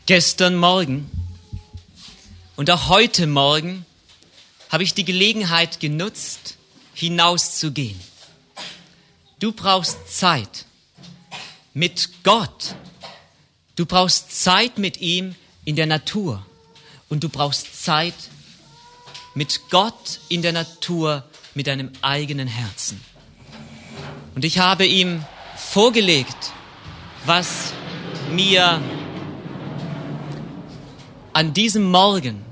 Gestern Morgen und auch heute Morgen habe ich die Gelegenheit genutzt, hinauszugehen. Du brauchst Zeit mit Gott. Du brauchst Zeit mit ihm in der Natur. Und du brauchst Zeit mit Gott in der Natur, mit deinem eigenen Herzen. Und ich habe ihm vorgelegt, was mir an diesem Morgen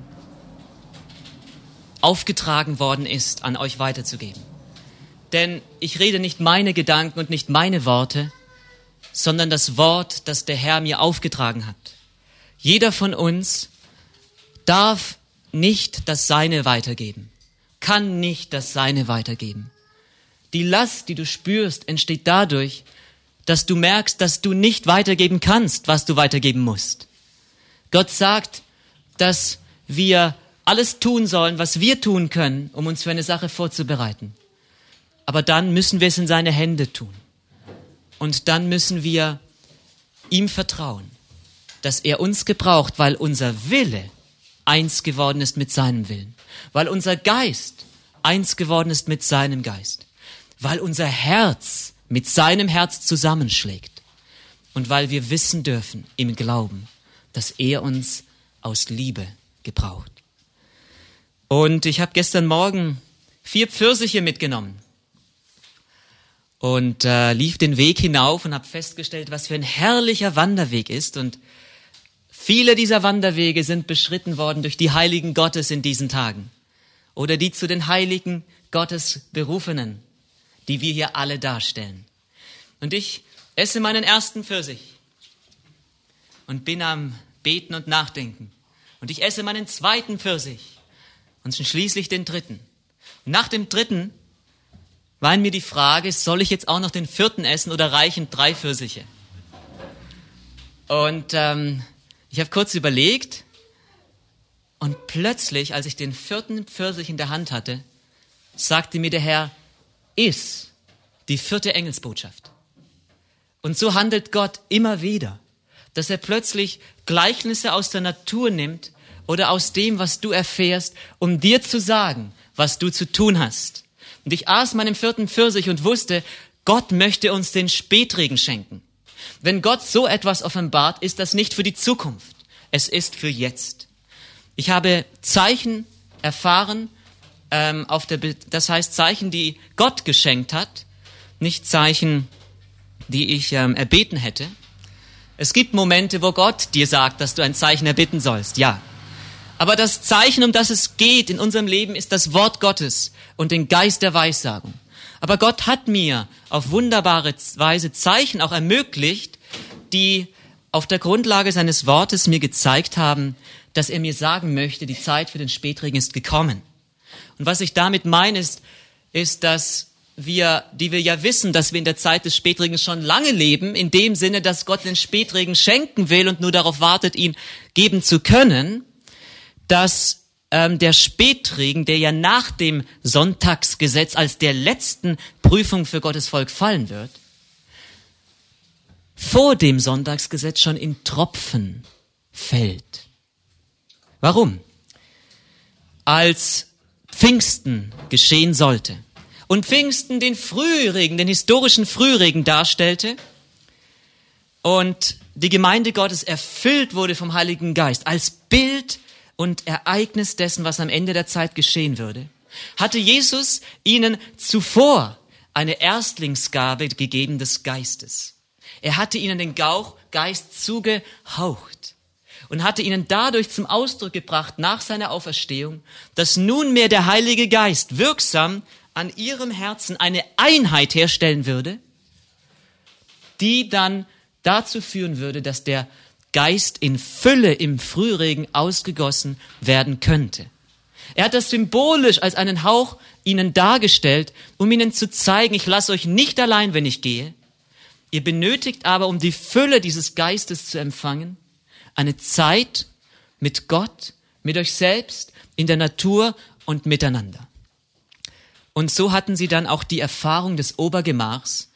aufgetragen worden ist, an euch weiterzugeben. Denn ich rede nicht meine Gedanken und nicht meine Worte, sondern das Wort, das der Herr mir aufgetragen hat. Jeder von uns darf nicht das Seine weitergeben, kann nicht das Seine weitergeben. Die Last, die du spürst, entsteht dadurch, dass du merkst, dass du nicht weitergeben kannst, was du weitergeben musst. Gott sagt, dass wir alles tun sollen, was wir tun können, um uns für eine Sache vorzubereiten. Aber dann müssen wir es in seine Hände tun. Und dann müssen wir ihm vertrauen, dass er uns gebraucht, weil unser Wille eins geworden ist mit seinem Willen. Weil unser Geist eins geworden ist mit seinem Geist. Weil unser Herz mit seinem Herz zusammenschlägt. Und weil wir wissen dürfen im Glauben, dass er uns aus Liebe gebraucht. Und ich habe gestern Morgen 4 Pfirsiche mitgenommen und lief den Weg hinauf und habe festgestellt, was für ein herrlicher Wanderweg ist. Und viele dieser Wanderwege sind beschritten worden durch die Heiligen Gottes in diesen Tagen. Oder die zu den Heiligen Gottes Berufenen, die wir hier alle darstellen. Und ich esse meinen ersten Pfirsich und bin am Beten und Nachdenken. Und ich esse meinen zweiten Pfirsich und schließlich den dritten. Und nach dem dritten war in mir die Frage, soll ich jetzt auch noch den 4. essen oder reichen 3 Pfirsiche? Und ich habe kurz überlegt und plötzlich, als ich den 4. Pfirsich in der Hand hatte, sagte mir der Herr, iss die 4. Engelsbotschaft. Und so handelt Gott immer wieder, dass er plötzlich Gleichnisse aus der Natur nimmt oder aus dem, was du erfährst, um dir zu sagen, was du zu tun hast. Und ich aß meinen 4. Pfirsich und wusste, Gott möchte uns den Spätregen schenken. Wenn Gott so etwas offenbart, ist das nicht für die Zukunft. Es ist für jetzt. Ich habe Zeichen erfahren, das heißt Zeichen, die Gott geschenkt hat, nicht Zeichen, die ich erbeten hätte. Es gibt Momente, wo Gott dir sagt, dass du ein Zeichen erbitten sollst, ja. Aber das Zeichen, um das es geht in unserem Leben, ist das Wort Gottes und den Geist der Weissagung. Aber Gott hat mir auf wunderbare Weise Zeichen auch ermöglicht, die auf der Grundlage seines Wortes mir gezeigt haben, dass er mir sagen möchte, die Zeit für den Spätregen ist gekommen. Und was ich damit meine, ist, dass wir ja wissen, dass wir in der Zeit des Spätregens schon lange leben, in dem Sinne, dass Gott den Spätregen schenken will und nur darauf wartet, ihn geben zu können, dass der Spätregen, der ja nach dem Sonntagsgesetz als der letzten Prüfung für Gottes Volk fallen wird, vor dem Sonntagsgesetz schon in Tropfen fällt. Warum? Als Pfingsten geschehen sollte und Pfingsten den Frühregen, den historischen Frühregen darstellte und die Gemeinde Gottes erfüllt wurde vom Heiligen Geist als Bild und Ereignis dessen, was am Ende der Zeit geschehen würde, hatte Jesus ihnen zuvor eine Erstlingsgabe gegeben des Geistes. Er hatte ihnen den Geist zugehaucht und hatte ihnen dadurch zum Ausdruck gebracht, nach seiner Auferstehung, dass nunmehr der Heilige Geist wirksam an ihrem Herzen eine Einheit herstellen würde, die dann dazu führen würde, dass der Geist in Fülle im Frühregen ausgegossen werden könnte. Er hat das symbolisch als einen Hauch ihnen dargestellt, um ihnen zu zeigen, ich lasse euch nicht allein, wenn ich gehe. Ihr benötigt aber, um die Fülle dieses Geistes zu empfangen, eine Zeit mit Gott, mit euch selbst, in der Natur und miteinander. Und so hatten sie dann auch die Erfahrung des Obergemachs,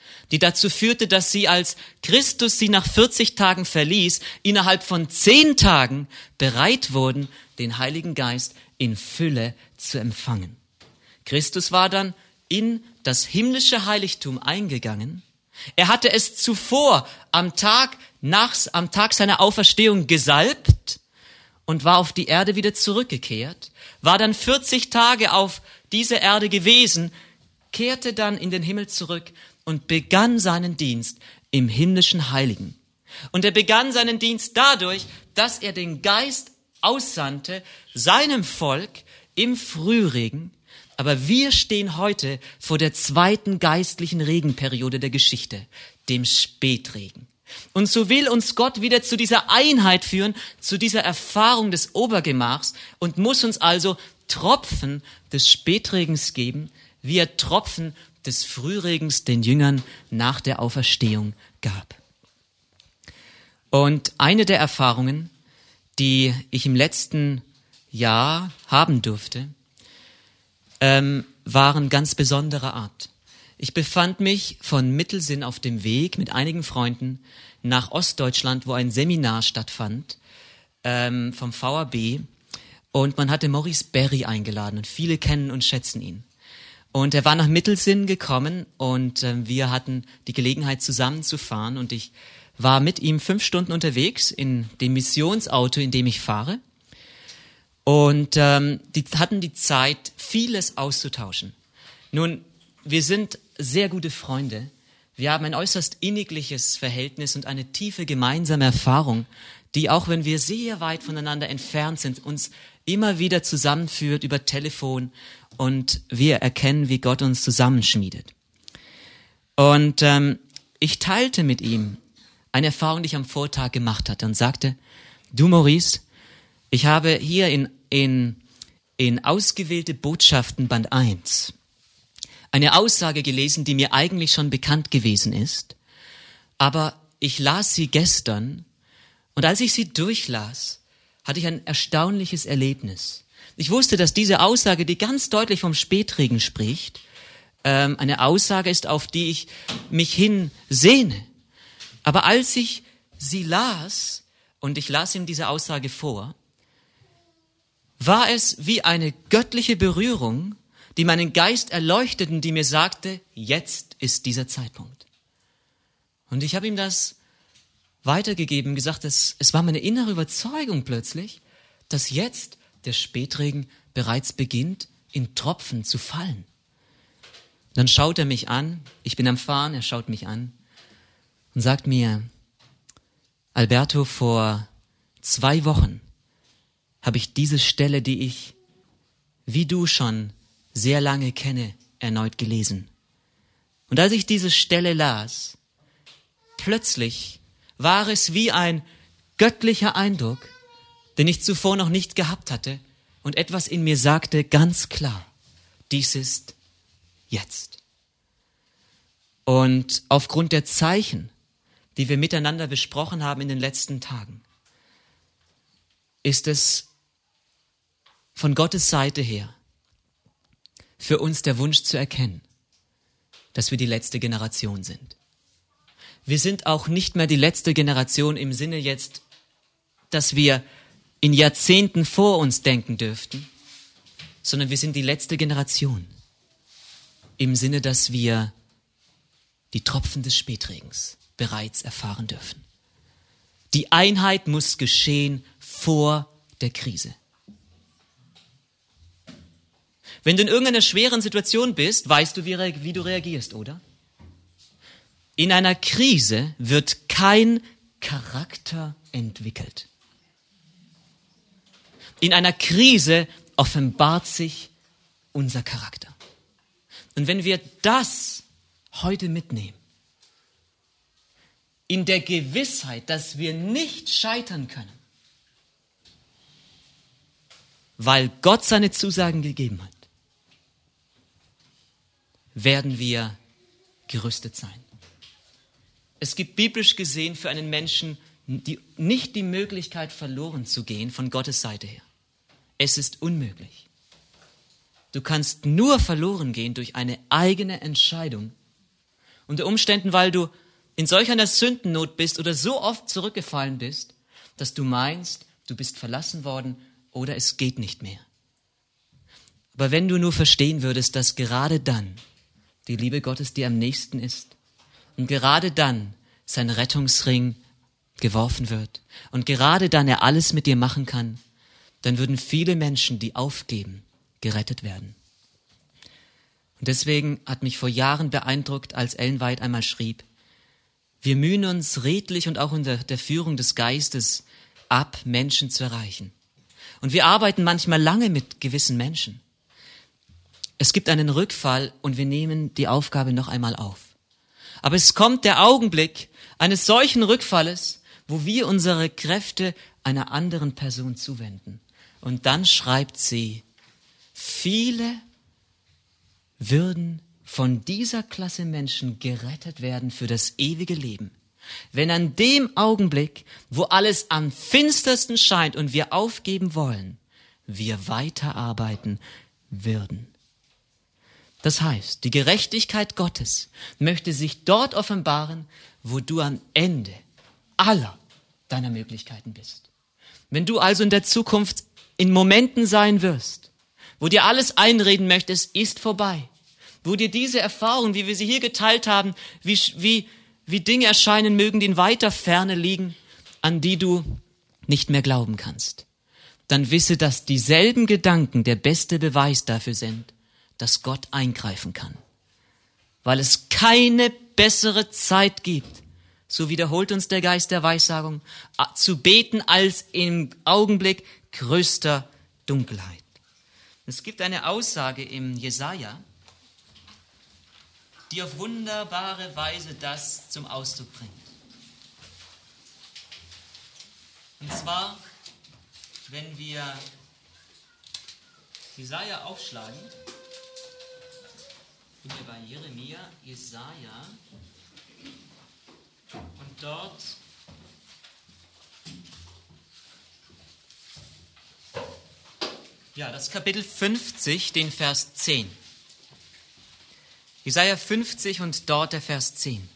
die dazu führte, dass sie, als Christus sie nach 40 Tagen verließ, innerhalb von 10 Tagen bereit wurden, den Heiligen Geist in Fülle zu empfangen. Christus war dann in das himmlische Heiligtum eingegangen. Er hatte es zuvor am Tag seiner Auferstehung gesalbt und war auf die Erde wieder zurückgekehrt, war dann 40 Tage auf dieser Erde gewesen, kehrte dann in den Himmel zurück und begann seinen Dienst im himmlischen Heiligen. Und er begann seinen Dienst dadurch, dass er den Geist aussandte, seinem Volk im Frühregen. Aber wir stehen heute vor der zweiten geistlichen Regenperiode der Geschichte, dem Spätregen. Und so will uns Gott wieder zu dieser Einheit führen, zu dieser Erfahrung des Obergemachs und muss uns also Tropfen des Spätregens geben, wie er Tropfen des Frühregens den Jüngern nach der Auferstehung gab. Und eine der Erfahrungen, die ich im letzten Jahr haben durfte, waren ganz besonderer Art. Ich befand mich von Mittelsinn auf dem Weg mit einigen Freunden nach Ostdeutschland, wo ein Seminar stattfand vom VAB, und man hatte Maurice Berry eingeladen und viele kennen und schätzen ihn. Und er war nach Mittelsinn gekommen und wir hatten die Gelegenheit zusammenzufahren und ich war mit ihm 5 Stunden unterwegs in dem Missionsauto, in dem ich fahre. Und die hatten die Zeit, vieles auszutauschen. Nun, wir sind sehr gute Freunde. Wir haben ein äußerst innigliches Verhältnis und eine tiefe gemeinsame Erfahrung, die, auch wenn wir sehr weit voneinander entfernt sind, uns immer wieder zusammenführt über Telefon und wir erkennen, wie Gott uns zusammenschmiedet. Und ich teilte mit ihm eine Erfahrung, die ich am Vortag gemacht hatte und sagte: Du Maurice, ich habe hier in ausgewählte Botschaften Band 1 eine Aussage gelesen, die mir eigentlich schon bekannt gewesen ist, aber ich las sie gestern und als ich sie durchlas, hatte ich ein erstaunliches Erlebnis. Ich wusste, dass diese Aussage, die ganz deutlich vom Spätregen spricht, eine Aussage ist, auf die ich mich hin sehne. Aber als ich sie las, und ich las ihm diese Aussage vor, war es wie eine göttliche Berührung, die meinen Geist erleuchtete und die mir sagte, jetzt ist dieser Zeitpunkt. Und ich habe ihm das weitergegeben, gesagt, es war meine innere Überzeugung plötzlich, dass jetzt der Spätregen bereits beginnt, in Tropfen zu fallen. Dann schaut er mich an, ich bin am Fahren, er schaut mich an und sagt mir: Alberto, vor 2 Wochen habe ich diese Stelle, die ich, wie du schon, sehr lange kenne, erneut gelesen. Und als ich diese Stelle las, plötzlich war es wie ein göttlicher Eindruck, den ich zuvor noch nicht gehabt hatte, und etwas in mir sagte ganz klar, dies ist jetzt. Und aufgrund der Zeichen, die wir miteinander besprochen haben in den letzten Tagen, ist es von Gottes Seite her für uns der Wunsch zu erkennen, dass wir die letzte Generation sind. Wir sind auch nicht mehr die letzte Generation im Sinne jetzt, dass wir in Jahrzehnten vor uns denken dürften, sondern wir sind die letzte Generation im Sinne, dass wir die Tropfen des Spätregens bereits erfahren dürfen. Die Einheit muss geschehen vor der Krise. Wenn du in irgendeiner schweren Situation bist, weißt du, wie du reagierst, oder? In einer Krise wird kein Charakter entwickelt. In einer Krise offenbart sich unser Charakter. Und wenn wir das heute mitnehmen, in der Gewissheit, dass wir nicht scheitern können, weil Gott seine Zusagen gegeben hat, werden wir gerüstet sein. Es gibt biblisch gesehen für einen Menschen nicht die Möglichkeit, verloren zu gehen von Gottes Seite her. Es ist unmöglich. Du kannst nur verloren gehen durch eine eigene Entscheidung Unter Umständen, weil du in solch einer Sündennot bist oder so oft zurückgefallen bist, dass du meinst, du bist verlassen worden oder es geht nicht mehr. Aber wenn du nur verstehen würdest, dass gerade dann die Liebe Gottes dir am nächsten ist und gerade dann sein Rettungsring geworfen wird und gerade dann er alles mit dir machen kann, dann würden viele Menschen, die aufgeben, gerettet werden. Und deswegen hat mich vor Jahren beeindruckt, als Ellen White einmal schrieb, wir mühen uns redlich und auch unter der Führung des Geistes ab, Menschen zu erreichen. Und wir arbeiten manchmal lange mit gewissen Menschen. Es gibt einen Rückfall und wir nehmen die Aufgabe noch einmal auf. Aber es kommt der Augenblick eines solchen Rückfalles, wo wir unsere Kräfte einer anderen Person zuwenden. Und dann schreibt sie, viele würden von dieser Klasse Menschen gerettet werden für das ewige Leben, wenn an dem Augenblick, wo alles am finstersten scheint und wir aufgeben wollen, wir weiterarbeiten würden. Das heißt, die Gerechtigkeit Gottes möchte sich dort offenbaren, wo du am Ende aller deiner Möglichkeiten bist. Wenn du also in der Zukunft in Momenten sein wirst, wo dir alles einreden möchtest, ist vorbei, wo dir diese Erfahrung, wie wir sie hier geteilt haben, wie Dinge erscheinen mögen, die in weiter Ferne liegen, an die du nicht mehr glauben kannst, dann wisse, dass dieselben Gedanken der beste Beweis dafür sind, dass Gott eingreifen kann. Weil es keine bessere Zeit gibt, so wiederholt uns der Geist der Weissagung, zu beten als im Augenblick größter Dunkelheit. Es gibt eine Aussage im Jesaja, die auf wunderbare Weise das zum Ausdruck bringt. Und zwar, wenn wir Jesaja aufschlagen, sind wir bei Jeremia, Jesaja, und dort das Kapitel 50, den Vers 10. Jesaja 50 und dort der Vers 10.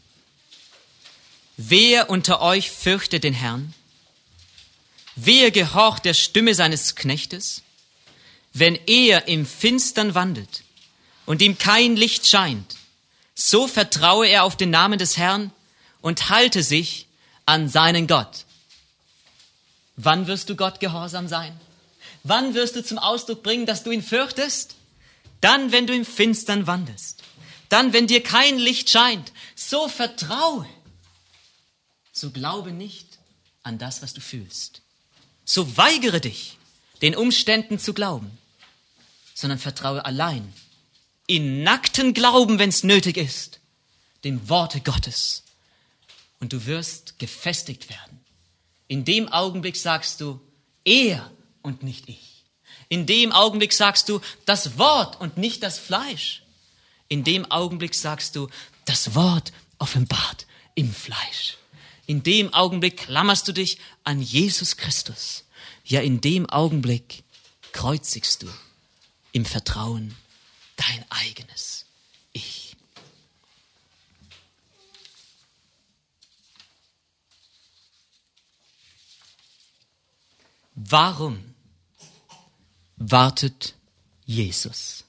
Wer unter euch fürchtet den Herrn? Wer gehorcht der Stimme seines Knechtes? Wenn er im Finstern wandelt und ihm kein Licht scheint, so vertraue er auf den Namen des Herrn und halte sich an seinen Gott. Wann wirst du Gott gehorsam sein? Wann wirst du zum Ausdruck bringen, dass du ihn fürchtest? Dann, wenn du im Finstern wandelst. Dann, wenn dir kein Licht scheint. So vertraue. So glaube nicht an das, was du fühlst. So weigere dich, den Umständen zu glauben, sondern vertraue allein, in nackten Glauben, wenn es nötig ist, dem Worte Gottes. Und du wirst gefestigt werden. In dem Augenblick sagst du, er und nicht ich. In dem Augenblick sagst du, das Wort und nicht das Fleisch. In dem Augenblick sagst du, das Wort offenbart im Fleisch. In dem Augenblick klammerst du dich an Jesus Christus. Ja, in dem Augenblick kreuzigst du im Vertrauen dein eigenes Ich. Warum wartet Jesus?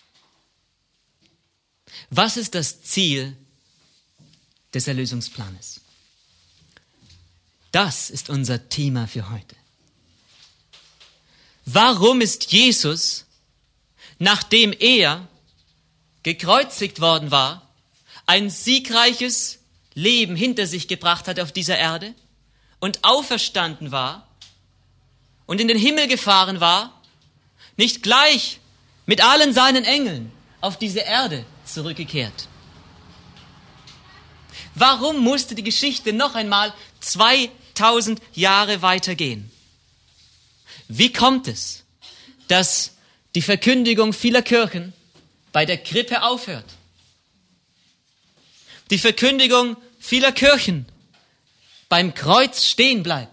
Was ist das Ziel des Erlösungsplanes? Das ist unser Thema für heute. Warum ist Jesus, nachdem er gekreuzigt worden war, ein siegreiches Leben hinter sich gebracht hat auf dieser Erde und auferstanden war und in den Himmel gefahren war, nicht gleich mit allen seinen Engeln auf diese Erde zurückgekehrt? Warum musste die Geschichte noch einmal 2000 Jahre weitergehen? Wie kommt es, dass die Verkündigung vieler Kirchen bei der Krippe aufhört? Die Verkündigung vieler Kirchen beim Kreuz stehen bleibt?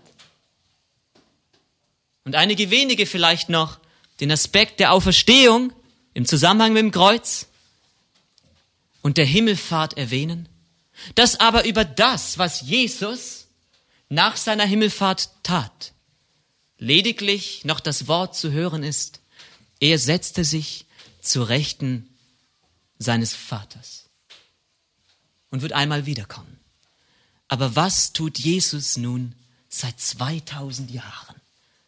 Und einige wenige vielleicht noch den Aspekt der Auferstehung im Zusammenhang mit dem Kreuz und der Himmelfahrt erwähnen? dass aber über das, was Jesus nach seiner Himmelfahrt tat, lediglich noch das Wort zu hören ist: Er setzte sich zur Rechten seines Vaters und wird einmal wiederkommen. Aber was tut Jesus nun seit 2000 Jahren?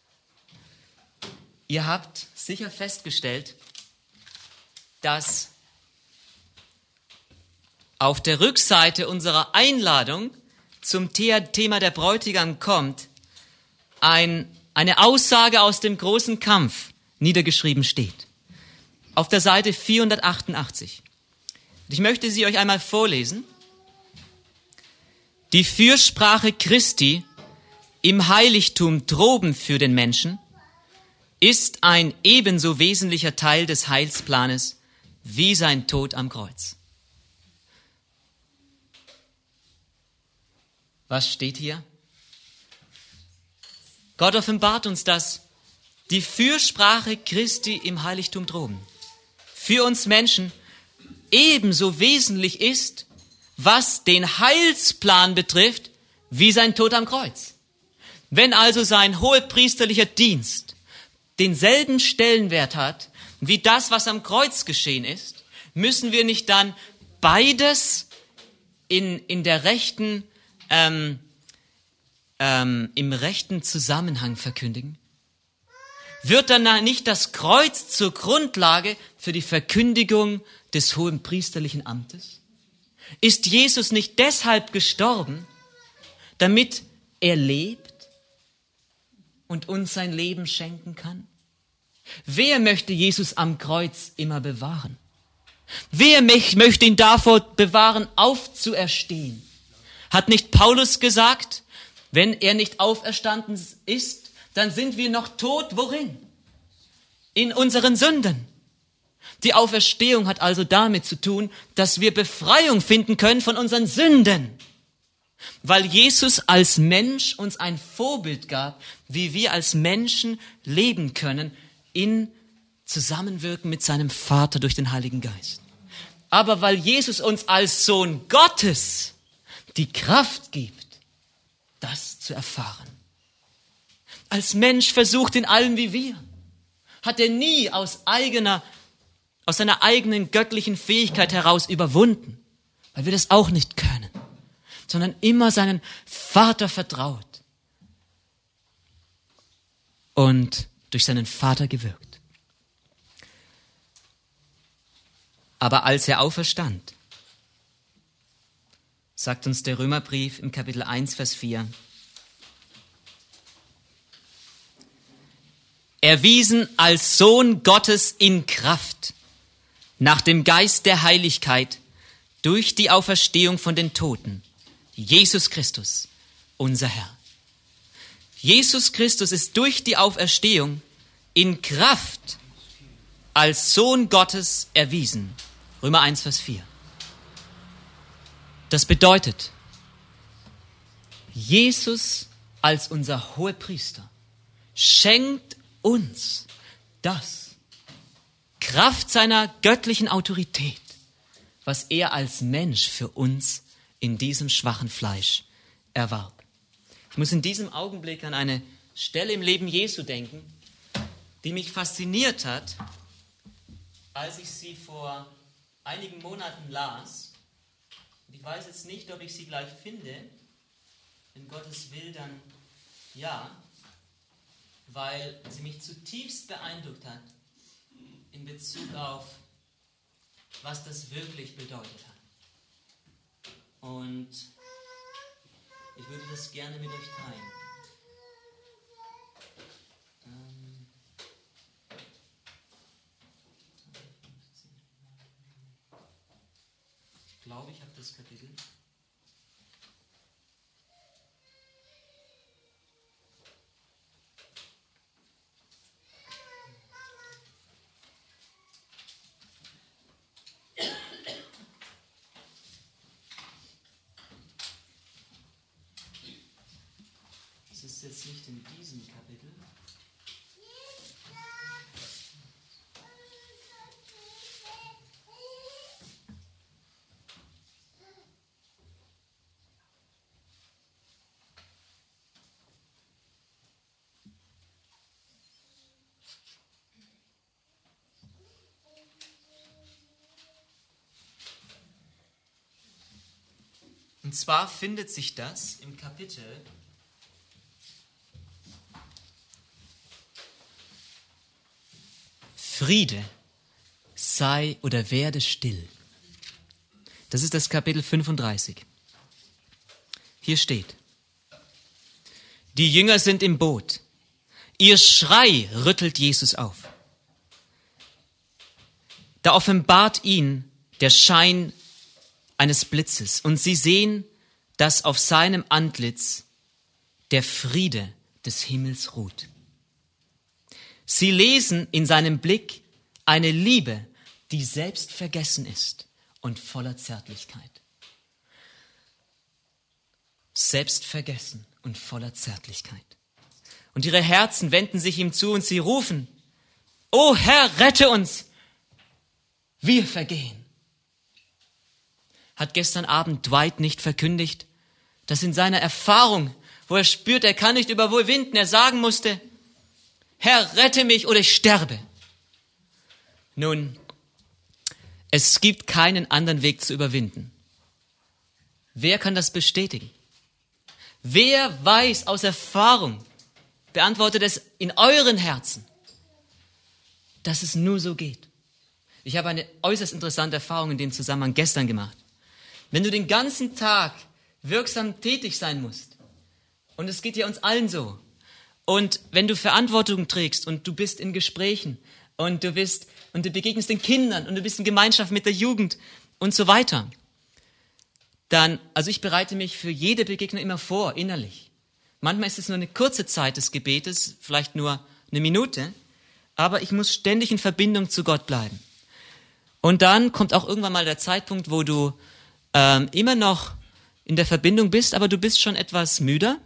Ihr habt sicher festgestellt, dass auf der Rückseite unserer Einladung zum Thema der Bräutigam kommt eine Aussage aus dem großen Kampf niedergeschrieben steht. Auf der Seite 488. Ich möchte sie euch einmal vorlesen. Die Fürsprache Christi im Heiligtum droben für den Menschen ist ein ebenso wesentlicher Teil des Heilsplanes wie sein Tod am Kreuz. Was steht hier? Gott offenbart uns, dass die Fürsprache Christi im Heiligtum droben für uns Menschen ebenso wesentlich ist, was den Heilsplan betrifft, wie sein Tod am Kreuz. Wenn also sein hohepriesterlicher Dienst denselben Stellenwert hat, wie das, was am Kreuz geschehen ist, müssen wir nicht dann beides in der rechten, im rechten Zusammenhang verkündigen? Wird dann nicht das Kreuz zur Grundlage für die Verkündigung des hohenpriesterlichen Amtes? Ist Jesus nicht deshalb gestorben, damit er lebt und uns sein Leben schenken kann? Wer möchte Jesus am Kreuz immer bewahren? Wer möchte ihn davor bewahren, aufzuerstehen? Hat nicht Paulus gesagt, wenn er nicht auferstanden ist, dann sind wir noch tot. Worin? In unseren Sünden. Die Auferstehung hat also damit zu tun, dass wir Befreiung finden können von unseren Sünden. Weil Jesus als Mensch uns ein Vorbild gab, wie wir als Menschen leben können in Zusammenwirken mit seinem Vater durch den Heiligen Geist. Aber weil Jesus uns als Sohn Gottes die Kraft gibt, das zu erfahren. Als Mensch versucht in allem wie wir, hat er nie aus seiner eigenen göttlichen Fähigkeit heraus überwunden, weil wir das auch nicht können, sondern immer seinen Vater vertraut und durch seinen Vater gewirkt. Aber als er auferstand, sagt uns der Römerbrief im Kapitel 1, Vers 4, erwiesen als Sohn Gottes in Kraft, nach dem Geist der Heiligkeit, durch die Auferstehung von den Toten, Jesus Christus, unser Herr. Jesus Christus ist durch die Auferstehung in Kraft als Sohn Gottes erwiesen. Römer 1, Vers 4. Das bedeutet, Jesus als unser Hohepriester schenkt uns das, Kraft seiner göttlichen Autorität, was er als Mensch für uns in diesem schwachen Fleisch erwarb. Ich muss in diesem Augenblick an eine Stelle im Leben Jesu denken, die mich fasziniert hat, als ich sie vor einigen Monaten las. Ich weiß jetzt nicht, ob ich sie gleich finde. Wenn Gottes will, dann ja, weil sie mich zutiefst beeindruckt hat in Bezug auf, was das wirklich bedeutet hat. Und ich würde das gerne mit euch teilen. Ich glaube, ich habe das Kapitel. Es ist jetzt nicht in diesem Kapitel. Und zwar findet sich das im Kapitel Friede sei oder werde still. Das ist das Kapitel 35. Hier steht: Die Jünger sind im Boot. Ihr Schrei rüttelt Jesus auf. Da offenbart ihn der Schein eines Blitzes und sie sehen, dass auf seinem Antlitz der Friede des Himmels ruht. Sie lesen in seinem Blick eine Liebe, die selbst vergessen ist und voller Zärtlichkeit. Selbstvergessen und voller Zärtlichkeit. Und ihre Herzen wenden sich ihm zu und sie rufen: O Herr, rette uns! Wir vergehen. Hat gestern Abend Dwight nicht verkündigt, dass in seiner Erfahrung, wo er spürt, er kann nicht überwinden, er sagen musste: Herr, rette mich oder ich sterbe. Nun, es gibt keinen anderen Weg zu überwinden. Wer kann das bestätigen? Wer weiß aus Erfahrung, beantwortet es in euren Herzen, dass es nur so geht? Ich habe eine äußerst interessante Erfahrung in dem Zusammenhang gestern gemacht. Wenn du den ganzen Tag wirksam tätig sein musst, und es geht ja uns allen so, und wenn du Verantwortung trägst und du bist in Gesprächen und du begegnest den Kindern und du bist in Gemeinschaft mit der Jugend und so weiter, dann, also ich bereite mich für jede Begegnung immer vor, innerlich. Manchmal ist es nur eine kurze Zeit des Gebetes, vielleicht nur eine Minute, aber ich muss ständig in Verbindung zu Gott bleiben. Und dann kommt auch irgendwann mal der Zeitpunkt, wo du immer noch in der Verbindung bist, aber du bist schon etwas müder.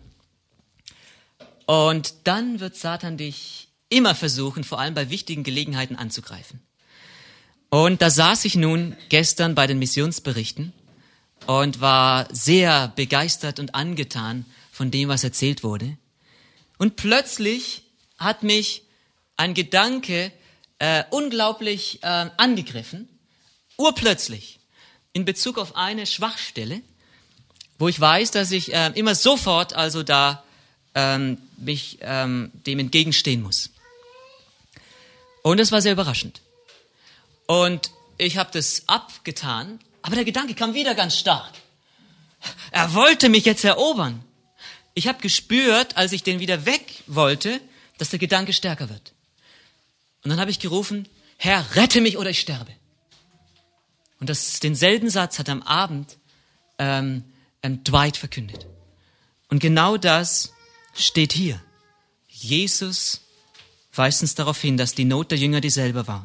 Und dann wird Satan dich immer versuchen, vor allem bei wichtigen Gelegenheiten anzugreifen. Und da saß ich nun gestern bei den Missionsberichten und war sehr begeistert und angetan von dem, was erzählt wurde. Und plötzlich hat mich ein Gedanke unglaublich angegriffen, urplötzlich, in Bezug auf eine Schwachstelle, wo ich weiß, dass ich immer sofort also da mich dem entgegenstehen muss. Und das war sehr überraschend. Und ich habe das abgetan, aber der Gedanke kam wieder ganz stark. Er wollte mich jetzt erobern. Ich habe gespürt, als ich den wieder weg wollte, dass der Gedanke stärker wird. Und dann habe ich gerufen: Herr, rette mich oder ich sterbe. Und denselben Satz hat am Abend Dwight verkündet. Und genau das steht hier. Jesus weist uns darauf hin, dass die Not der Jünger dieselbe war.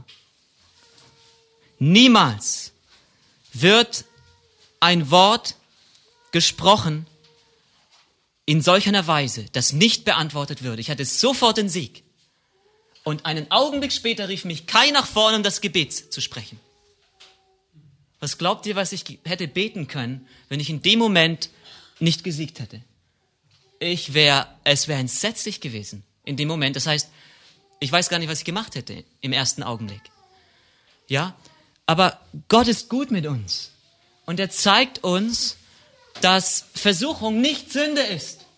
Niemals wird ein Wort gesprochen in solch einer Weise, das nicht beantwortet würde. Ich hatte sofort den Sieg. Und einen Augenblick später rief mich Kai nach vorne, um das Gebet zu sprechen. Was glaubt ihr, was ich hätte beten können, wenn ich in dem Moment nicht gesiegt hätte? Es wäre entsetzlich gewesen in dem Moment. Das heißt, ich weiß gar nicht, was ich gemacht hätte im ersten Augenblick. Ja, aber Gott ist gut mit uns. Und er zeigt uns, dass Versuchung nicht Sünde ist.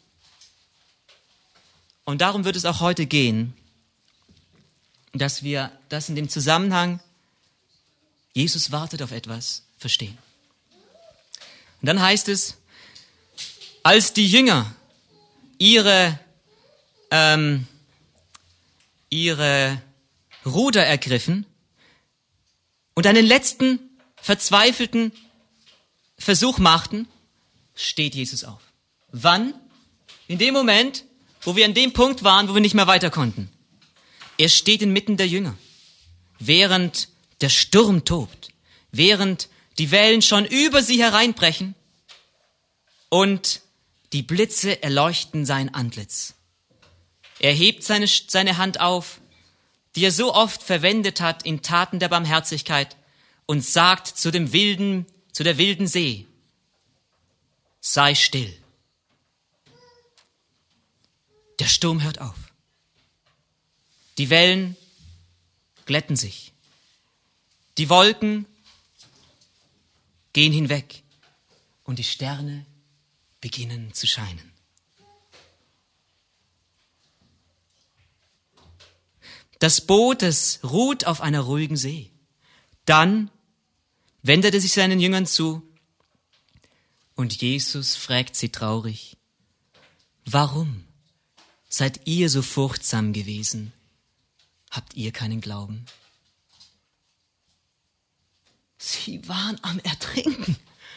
Und darum wird es auch heute gehen, dass wir das in dem Zusammenhang, Jesus wartet auf etwas, verstehen. Und dann heißt es, als die Jünger ihre Ruder ergriffen und einen letzten verzweifelten Versuch machten, steht Jesus auf. Wann? In dem Moment, wo wir an dem Punkt waren, wo wir nicht mehr weiter konnten. Er steht inmitten der Jünger, während der Sturm tobt, während die Wellen schon über sie hereinbrechen und die Blitze erleuchten sein Antlitz. Er hebt seine Hand auf, die er so oft verwendet hat in Taten der Barmherzigkeit, und sagt zu der wilden See: Sei still. Der Sturm hört auf. Die Wellen glätten sich. Die Wolken gehen hinweg. und die Sterne beginnen zu scheinen. Das Boot, es ruht auf einer ruhigen See. Dann wendete sich seinen Jüngern zu und Jesus fragt sie traurig: Warum seid ihr so furchtsam gewesen? Habt ihr keinen Glauben? Sie waren am Ertrinken.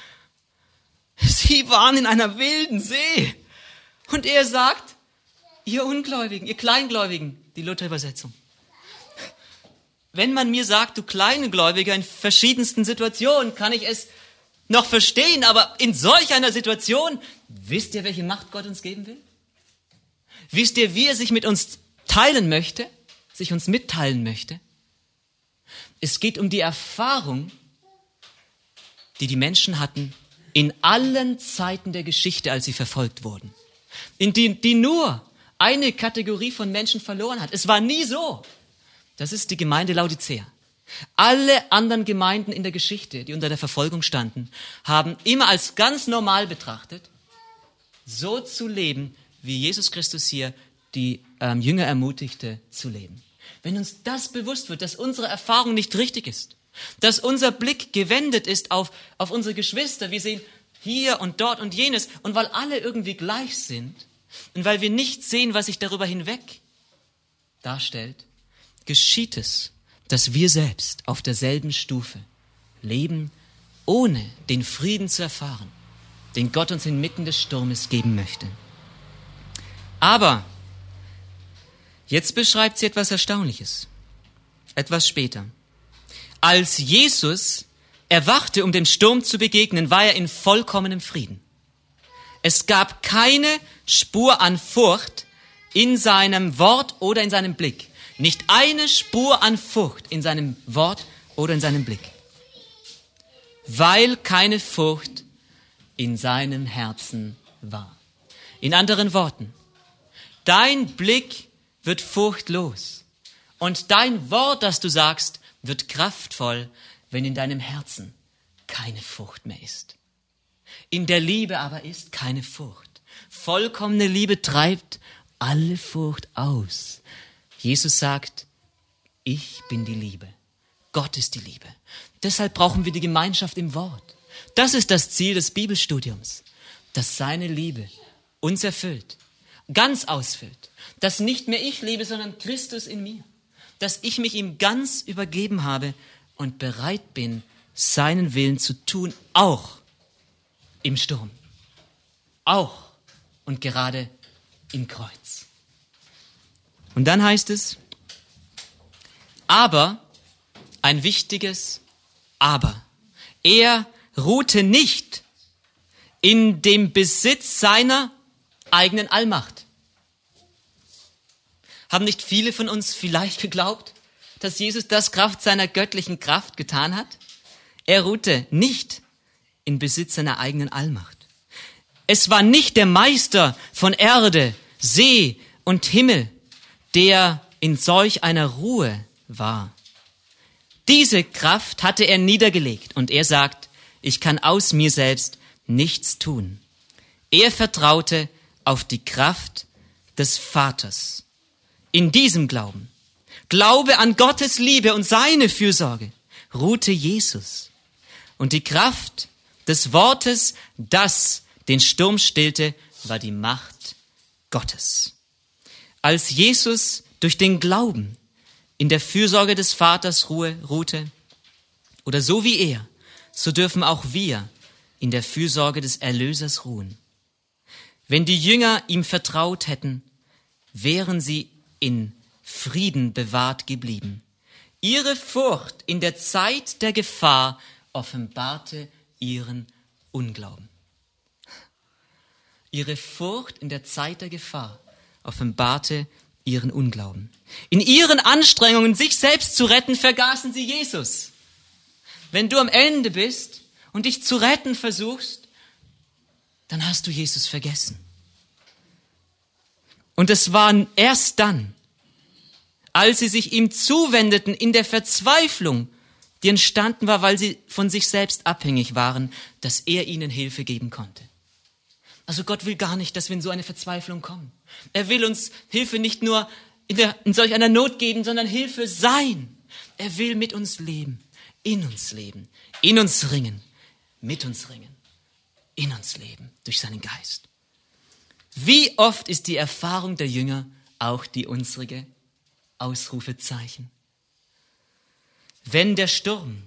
Sie waren in einer wilden See. Und er sagt: Ihr Ungläubigen, ihr Kleingläubigen, die Luther-Übersetzung. Wenn man mir sagt, du Kleingläubiger, in verschiedensten Situationen, kann ich es noch verstehen, aber in solch einer Situation, wisst ihr, welche Macht Gott uns geben will? Wisst ihr, wie er sich mit uns teilen möchte, sich uns mitteilen möchte? Es geht um die Erfahrung, die die Menschen hatten in allen Zeiten der Geschichte, als sie verfolgt wurden. In die nur eine Kategorie von Menschen verloren hat. Es war nie so. Das ist die Gemeinde Laodicea. Alle anderen Gemeinden in der Geschichte, die unter der Verfolgung standen, haben immer als ganz normal betrachtet, so zu leben, wie Jesus Christus hier die Jünger ermutigte zu leben. Wenn uns das bewusst wird, dass unsere Erfahrung nicht richtig ist, dass unser Blick gewendet ist auf unsere Geschwister, wir sehen hier und dort und jenes, und weil alle irgendwie gleich sind und weil wir nicht sehen, was sich darüber hinweg darstellt, geschieht es, dass wir selbst auf derselben Stufe leben, ohne den Frieden zu erfahren, den Gott uns inmitten des Sturmes geben möchte. Aber jetzt beschreibt sie etwas Erstaunliches. Etwas später. Als Jesus erwachte, um dem Sturm zu begegnen, war er in vollkommenem Frieden. Es gab keine Spur an Furcht in seinem Wort oder in seinem Blick. Nicht eine Spur an Furcht in seinem Wort oder in seinem Blick. Weil keine Furcht in seinem Herzen war. In anderen Worten, dein Blick wird furchtlos und dein Wort, das du sagst, wird kraftvoll, wenn in deinem Herzen keine Furcht mehr ist. In der Liebe aber ist keine Furcht. Vollkommene Liebe treibt alle Furcht aus. Jesus sagt, ich bin die Liebe. Gott ist die Liebe. Deshalb brauchen wir die Gemeinschaft im Wort. Das ist das Ziel des Bibelstudiums, dass seine Liebe uns erfüllt, ganz ausfüllt, dass nicht mehr ich lebe, sondern Christus in mir, dass ich mich ihm ganz übergeben habe und bereit bin, seinen Willen zu tun, auch im Sturm, auch und gerade im Kreuz. Und dann heißt es, aber, ein wichtiges Aber, er ruhte nicht in dem Besitz seiner eigenen Allmacht. Haben nicht viele von uns vielleicht geglaubt, dass Jesus das Kraft seiner göttlichen Kraft getan hat? Er ruhte nicht in Besitz seiner eigenen Allmacht. Es war nicht der Meister von Erde, See und Himmel, der in solch einer Ruhe war. Diese Kraft hatte er niedergelegt und er sagt, ich kann aus mir selbst nichts tun. Er vertraute auf die Kraft des Vaters. In diesem Glauben, Glaube an Gottes Liebe und seine Fürsorge, ruhte Jesus. Und die Kraft des Wortes, das den Sturm stillte, war die Macht Gottes. Als Jesus durch den Glauben in der Fürsorge des Vaters ruhte, oder so wie er, so dürfen auch wir in der Fürsorge des Erlösers ruhen. Wenn die Jünger ihm vertraut hätten, wären sie in Frieden bewahrt geblieben. Ihre Furcht in der Zeit der Gefahr offenbarte ihren Unglauben. Ihre Furcht in der Zeit der Gefahr offenbarte ihren Unglauben. In ihren Anstrengungen, sich selbst zu retten, vergaßen sie Jesus. Wenn du am Ende bist und dich zu retten versuchst, dann hast du Jesus vergessen. Und es war erst dann, als sie sich ihm zuwendeten in der Verzweiflung, die entstanden war, weil sie von sich selbst abhängig waren, dass er ihnen Hilfe geben konnte. Also Gott will gar nicht, dass wir in so eine Verzweiflung kommen. Er will uns Hilfe nicht nur in solch einer Not geben, sondern Hilfe sein. Er will mit uns leben, in uns ringen, mit uns ringen, in uns leben, durch seinen Geist. Wie oft ist die Erfahrung der Jünger auch die unsere? Ausrufezeichen. Wenn der Sturm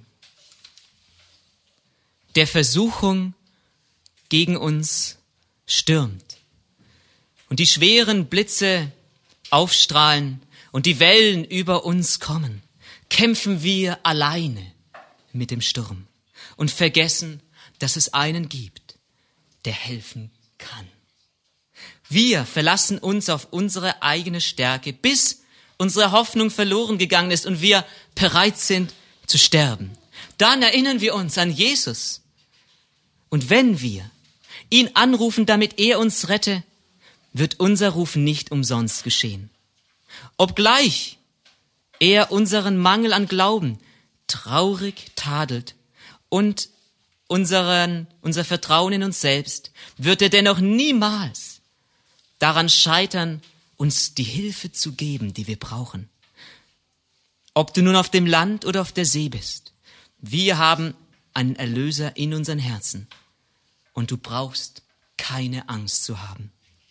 der Versuchung gegen uns stürmt und die schweren Blitze aufstrahlen und die Wellen über uns kommen, kämpfen wir alleine mit dem Sturm und vergessen, dass es einen gibt, der helfen kann. Wir verlassen uns auf unsere eigene Stärke, bis unsere Hoffnung verloren gegangen ist und wir bereit sind zu sterben. Dann erinnern wir uns an Jesus. Und wenn wir ihn anrufen, damit er uns rette, wird unser Ruf nicht umsonst geschehen. Obgleich er unseren Mangel an Glauben traurig tadelt und unser Vertrauen in uns selbst, wird er dennoch niemals daran scheitern, uns die Hilfe zu geben, die wir brauchen. Ob du nun auf dem Land oder auf der See bist, wir haben einen Erlöser in unseren Herzen und du brauchst keine Angst zu haben.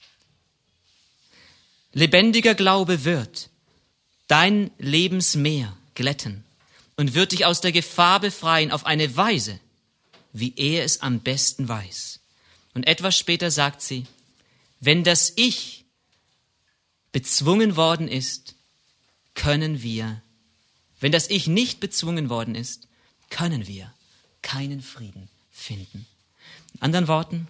Lebendiger Glaube wird dein Lebensmeer glätten und wird dich aus der Gefahr befreien auf eine Weise, wie er es am besten weiß. Und etwas später sagt sie, wenn das Ich bezwungen worden ist, wenn das Ich nicht bezwungen worden ist, können wir keinen Frieden finden. In anderen Worten,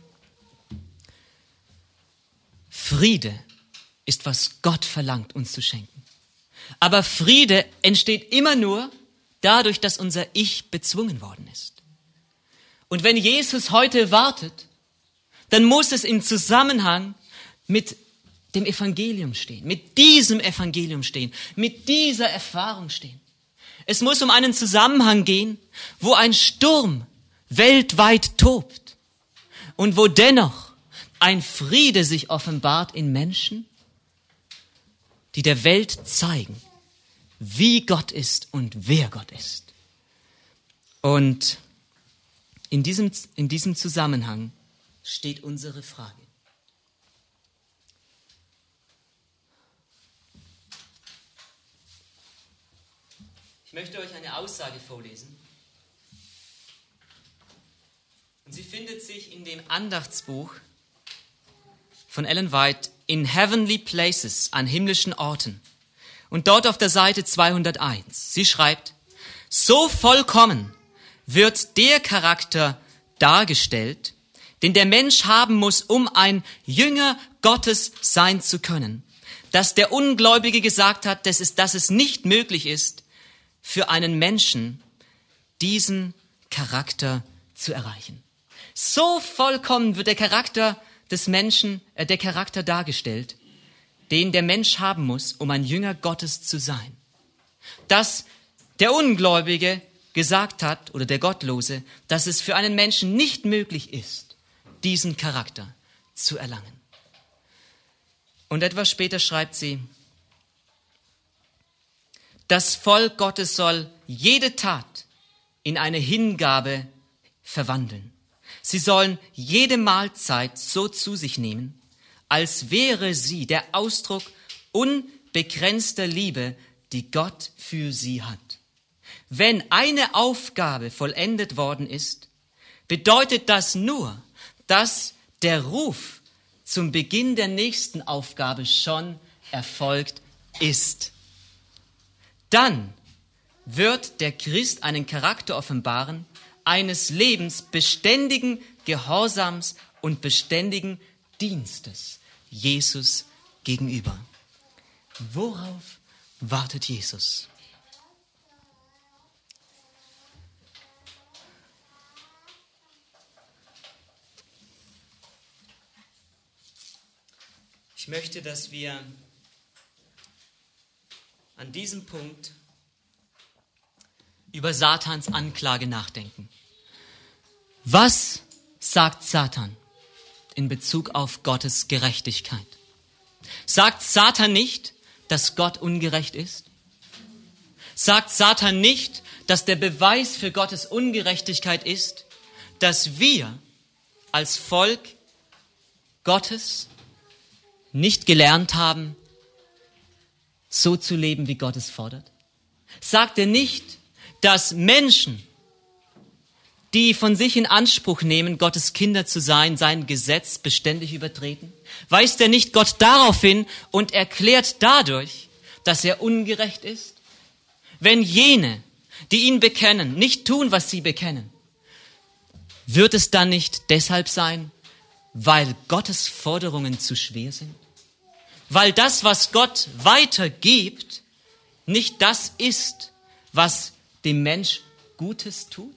Friede ist, was Gott verlangt, uns zu schenken. Aber Friede entsteht immer nur dadurch, dass unser Ich bezwungen worden ist. Und wenn Jesus heute wartet, dann muss es im Zusammenhang mit dem Evangelium stehen, mit diesem Evangelium stehen, mit dieser Erfahrung stehen. Es muss um einen Zusammenhang gehen, wo ein Sturm weltweit tobt und wo dennoch ein Friede sich offenbart in Menschen, die der Welt zeigen, wie Gott ist und wer Gott ist. Und in diesem Zusammenhang steht unsere Frage. Ich möchte euch eine Aussage vorlesen. Und sie findet sich in dem Andachtsbuch von Ellen White, In Heavenly Places, an himmlischen Orten. Und dort auf der Seite 201. Sie schreibt, so vollkommen wird der Charakter dargestellt, den der Mensch haben muss, um ein Jünger Gottes sein zu können, dass der Ungläubige gesagt hat, dass es nicht möglich ist, für einen Menschen diesen Charakter zu erreichen. So vollkommen wird der Charakter des Menschen, der Charakter dargestellt, den der Mensch haben muss, um ein Jünger Gottes zu sein. Dass der Ungläubige gesagt hat, oder der Gottlose, dass es für einen Menschen nicht möglich ist, diesen Charakter zu erlangen. Und etwas später schreibt sie, das Volk Gottes soll jede Tat in eine Hingabe verwandeln. Sie sollen jede Mahlzeit so zu sich nehmen, als wäre sie der Ausdruck unbegrenzter Liebe, die Gott für sie hat. Wenn eine Aufgabe vollendet worden ist, bedeutet das nur, dass der Ruf zum Beginn der nächsten Aufgabe schon erfolgt ist. Dann wird der Christ einen Charakter offenbaren, eines Lebens beständigen Gehorsams und beständigen Dienstes Jesus gegenüber. Worauf wartet Jesus? Ich möchte, dass wir an diesem Punkt über Satans Anklage nachdenken. Was sagt Satan in Bezug auf Gottes Gerechtigkeit? Sagt Satan nicht, dass Gott ungerecht ist? Sagt Satan nicht, dass der Beweis für Gottes Ungerechtigkeit ist, dass wir als Volk Gottes nicht gelernt haben, so zu leben, wie Gott es fordert? Sagt er nicht, dass Menschen, die von sich in Anspruch nehmen, Gottes Kinder zu sein, sein Gesetz beständig übertreten? Weist er nicht Gott darauf hin und erklärt dadurch, dass er ungerecht ist? Wenn jene, die ihn bekennen, nicht tun, was sie bekennen, wird es dann nicht deshalb sein, weil Gottes Forderungen zu schwer sind? Weil das, was Gott weitergibt, nicht das ist, was dem Mensch Gutes tut?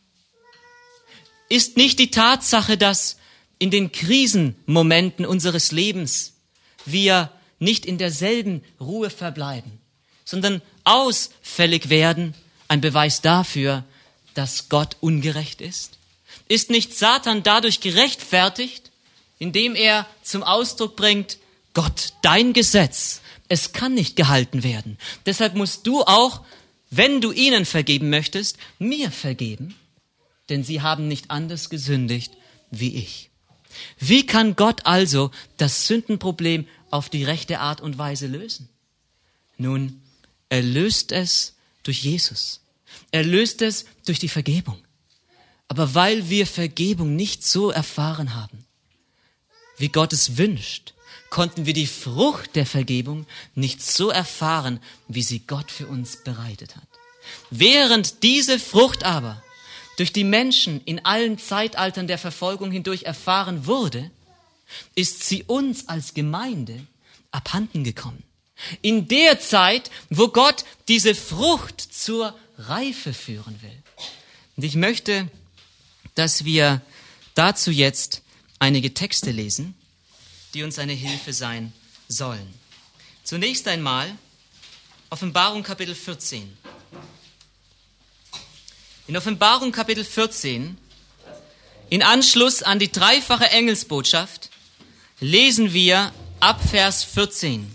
Ist nicht die Tatsache, dass in den Krisenmomenten unseres Lebens wir nicht in derselben Ruhe verbleiben, sondern ausfällig werden, ein Beweis dafür, dass Gott ungerecht ist? Ist nicht Satan dadurch gerechtfertigt, indem er zum Ausdruck bringt, Gott, dein Gesetz, es kann nicht gehalten werden. Deshalb musst du auch, wenn du ihnen vergeben möchtest, mir vergeben, denn sie haben nicht anders gesündigt wie ich. Wie kann Gott also das Sündenproblem auf die rechte Art und Weise lösen? Nun, er löst es durch Jesus. Er löst es durch die Vergebung. Aber weil wir Vergebung nicht so erfahren haben, wie Gott es wünscht, konnten wir die Frucht der Vergebung nicht so erfahren, wie sie Gott für uns bereitet hat. Während diese Frucht aber durch die Menschen in allen Zeitaltern der Verfolgung hindurch erfahren wurde, ist sie uns als Gemeinde abhanden gekommen. In der Zeit, wo Gott diese Frucht zur Reife führen will. Und ich möchte, dass wir dazu jetzt einige Texte lesen, die uns eine Hilfe sein sollen. Zunächst einmal Offenbarung Kapitel 14. In Offenbarung Kapitel 14, in Anschluss an die dreifache Engelsbotschaft, lesen wir ab Vers 14.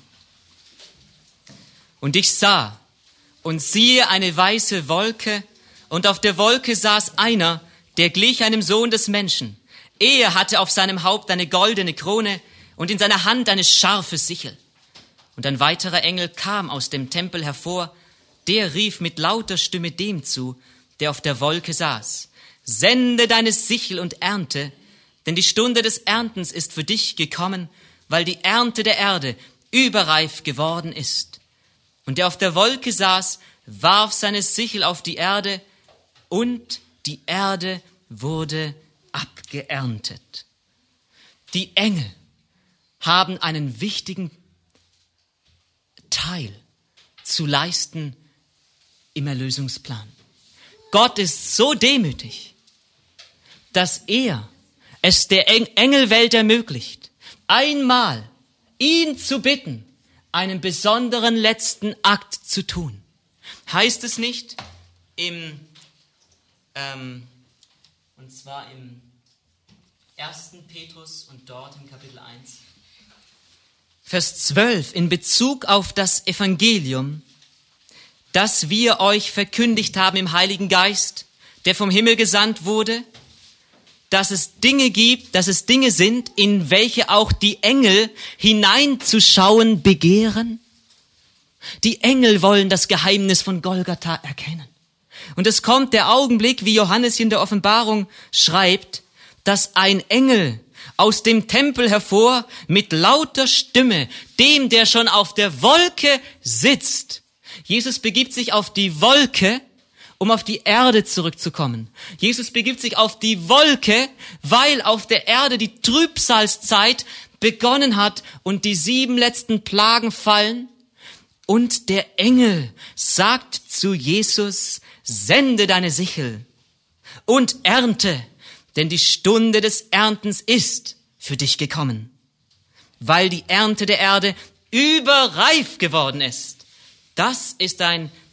Und ich sah und siehe eine weiße Wolke, und auf der Wolke saß einer, der glich einem Sohn des Menschen. Er hatte auf seinem Haupt eine goldene Krone und in seiner Hand eine scharfe Sichel. Und ein weiterer Engel kam aus dem Tempel hervor, der rief mit lauter Stimme dem zu, der auf der Wolke saß: Sende deine Sichel und ernte, denn die Stunde des Erntens ist für dich gekommen, weil die Ernte der Erde überreif geworden ist. Und der auf der Wolke saß, warf seine Sichel auf die Erde, und die Erde wurde abgeerntet. Die Engel haben einen wichtigen Teil zu leisten im Erlösungsplan. Gott ist so demütig, dass er es der Engelwelt ermöglicht, einmal ihn zu bitten, einen besonderen letzten Akt zu tun. Heißt es nicht und zwar im 1. Petrus und dort im Kapitel 1, Vers 12, in Bezug auf das Evangelium, das wir euch verkündigt haben im Heiligen Geist, der vom Himmel gesandt wurde, dass es Dinge sind, in welche auch die Engel hineinzuschauen begehren. Die Engel wollen das Geheimnis von Golgatha erkennen. Und es kommt der Augenblick, wie Johannes in der Offenbarung schreibt, dass ein Engel aus dem Tempel hervor mit lauter Stimme dem, der schon auf der Wolke sitzt. Jesus begibt sich auf die Wolke, um auf die Erde zurückzukommen. Jesus begibt sich auf die Wolke, weil auf der Erde die Trübsalzeit begonnen hat und die 7 letzten Plagen fallen. Und der Engel sagt zu Jesus: Sende deine Sichel und ernte, denn die Stunde des Erntens ist für dich gekommen, weil die Ernte der Erde überreif geworden ist. Das ist ein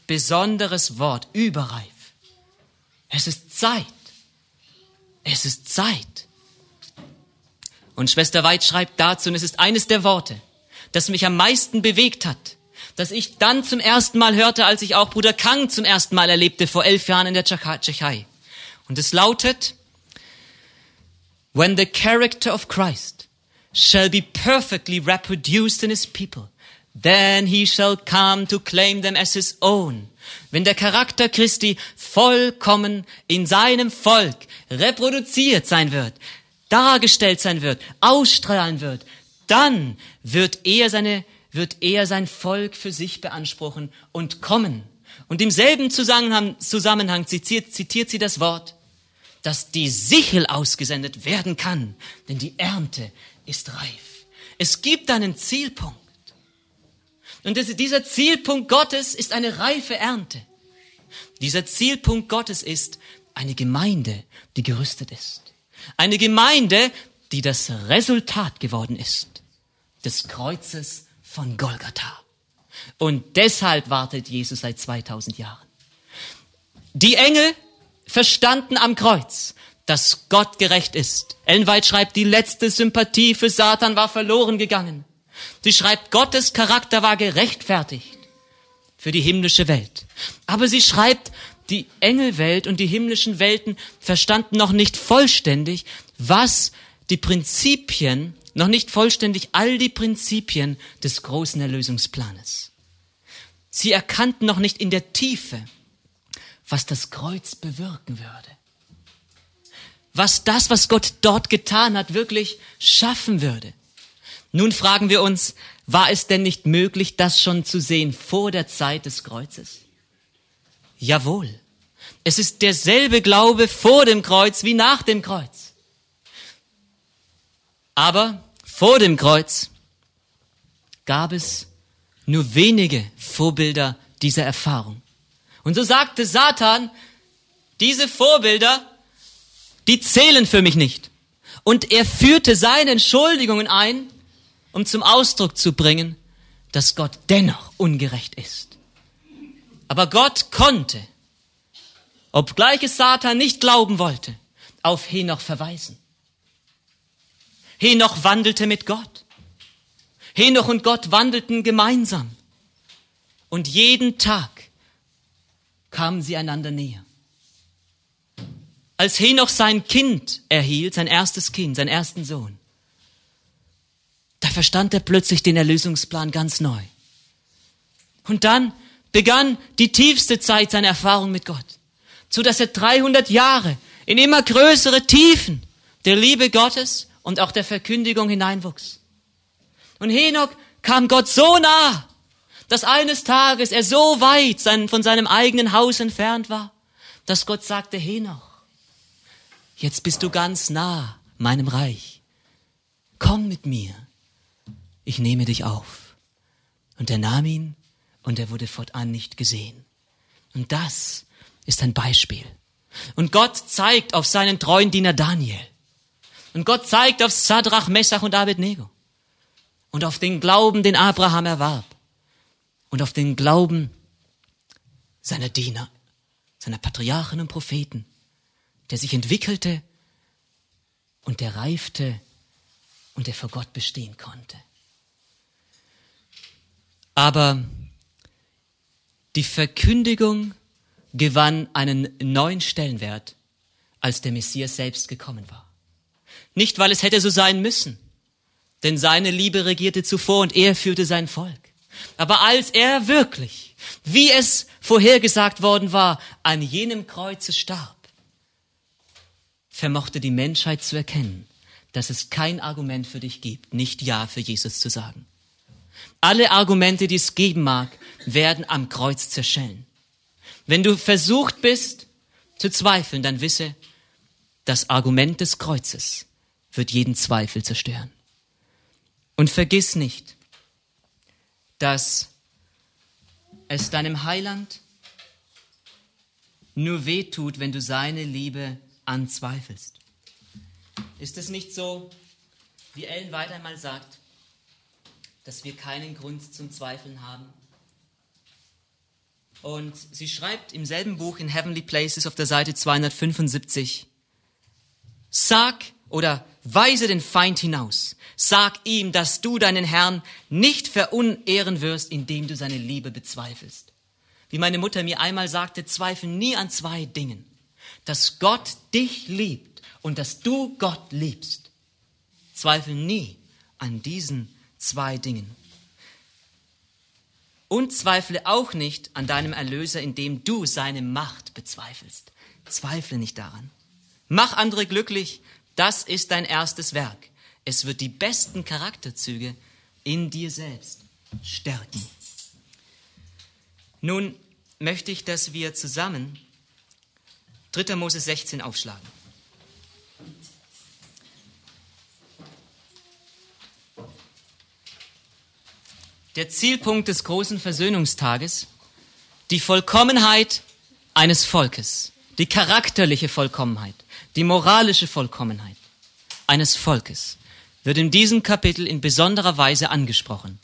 besonderes Wort, überreif. Es ist Zeit. Es ist Zeit. Und Schwester White schreibt dazu, und es ist eines der Worte, das mich am meisten bewegt hat, das ich dann zum ersten Mal hörte, als ich auch Bruder Kang zum ersten Mal erlebte, vor 11 Jahren in der Tschechei. Und es lautet: When the character of Christ shall be perfectly reproduced in his people, then he shall come to claim them as his own. Wenn der Charakter Christi vollkommen in seinem Volk reproduziert sein wird, dargestellt sein wird, ausstrahlen wird, dann wird er sein Volk für sich beanspruchen und kommen. Und im selben Zusammenhang zitiert sie das Wort, dass die Sichel ausgesendet werden kann, denn die Ernte ist reif. Es gibt einen Zielpunkt. Und dieser Zielpunkt Gottes ist eine reife Ernte. Dieser Zielpunkt Gottes ist eine Gemeinde, die gerüstet ist. Eine Gemeinde, die das Resultat geworden ist des Kreuzes von Golgatha. Und deshalb wartet Jesus seit 2000 Jahren. Die Engel verstanden am Kreuz, dass Gott gerecht ist. Ellen White schreibt, die letzte Sympathie für Satan war verloren gegangen. Sie schreibt, Gottes Charakter war gerechtfertigt für die himmlische Welt. Aber sie schreibt, die Engelwelt und die himmlischen Welten verstanden noch nicht vollständig, noch nicht vollständig all die Prinzipien des großen Erlösungsplanes. Sie erkannten noch nicht in der Tiefe, was das Kreuz bewirken würde. Was Gott dort getan hat, wirklich schaffen würde. Nun fragen wir uns, war es denn nicht möglich, das schon zu sehen vor der Zeit des Kreuzes? Jawohl. Es ist derselbe Glaube vor dem Kreuz wie nach dem Kreuz. Aber vor dem Kreuz gab es nur wenige Vorbilder dieser Erfahrung. Und so sagte Satan, diese Vorbilder, die zählen für mich nicht. Und er führte seine Entschuldigungen ein, um zum Ausdruck zu bringen, dass Gott dennoch ungerecht ist. Aber Gott konnte, obgleich es Satan nicht glauben wollte, auf Henoch verweisen. Henoch wandelte mit Gott. Henoch und Gott wandelten gemeinsam. Und jeden Tag kamen sie einander näher. Als Henoch sein Kind erhielt, sein erstes Kind, seinen ersten Sohn, da verstand er plötzlich den Erlösungsplan ganz neu. Und dann begann die tiefste Zeit seiner Erfahrung mit Gott, so dass er 300 Jahre in immer größere Tiefen der Liebe Gottes und auch der Verkündigung hineinwuchs. Und Henoch kam Gott so nah, dass eines Tages er so weit von seinem eigenen Haus entfernt war, dass Gott sagte, Henoch, jetzt bist du ganz nah meinem Reich. Komm mit mir. Ich nehme dich auf. Und er nahm ihn und er wurde fortan nicht gesehen. Und das ist ein Beispiel. Und Gott zeigt auf seinen treuen Diener Daniel. Und Gott zeigt auf Sadrach, Mesach und Abednego. Und auf den Glauben, den Abraham erwarb. Und auf den Glauben seiner Diener, seiner Patriarchen und Propheten, der sich entwickelte und der reifte und der vor Gott bestehen konnte. Aber die Verkündigung gewann einen neuen Stellenwert, als der Messias selbst gekommen war. Nicht, weil es hätte so sein müssen, denn seine Liebe regierte zuvor und er führte sein Volk. Aber als er wirklich, wie es vorhergesagt worden war, an jenem Kreuze starb, vermochte die Menschheit zu erkennen, dass es kein Argument für dich gibt, nicht Ja für Jesus zu sagen. Alle Argumente, die es geben mag, werden am Kreuz zerschellen. Wenn du versucht bist zu zweifeln, dann wisse, das Argument des Kreuzes wird jeden Zweifel zerstören. Und vergiss nicht, dass es deinem Heiland nur wehtut, wenn du seine Liebe anzweifelst. Ist es nicht so, wie Ellen White einmal sagt, dass wir keinen Grund zum Zweifeln haben? Und sie schreibt im selben Buch in Heavenly Places auf der Seite 275, sag oder weise den Feind hinaus. Sag ihm, dass du deinen Herrn nicht verunehren wirst, indem du seine Liebe bezweifelst. Wie meine Mutter mir einmal sagte, zweifel nie an 2 Dingen. Dass Gott dich liebt und dass du Gott liebst. Zweifel nie an diesen 2 Dingen. Und zweifle auch nicht an deinem Erlöser, indem du seine Macht bezweifelst. Zweifle nicht daran. Mach andere glücklich, das ist dein erstes Werk. Es wird die besten Charakterzüge in dir selbst stärken. Nun möchte ich, dass wir zusammen 3. Mose 16 aufschlagen. Der Zielpunkt des großen Versöhnungstages, die Vollkommenheit eines Volkes, die charakterliche Vollkommenheit, die moralische Vollkommenheit eines Volkes, wird in diesem Kapitel in besonderer Weise angesprochen.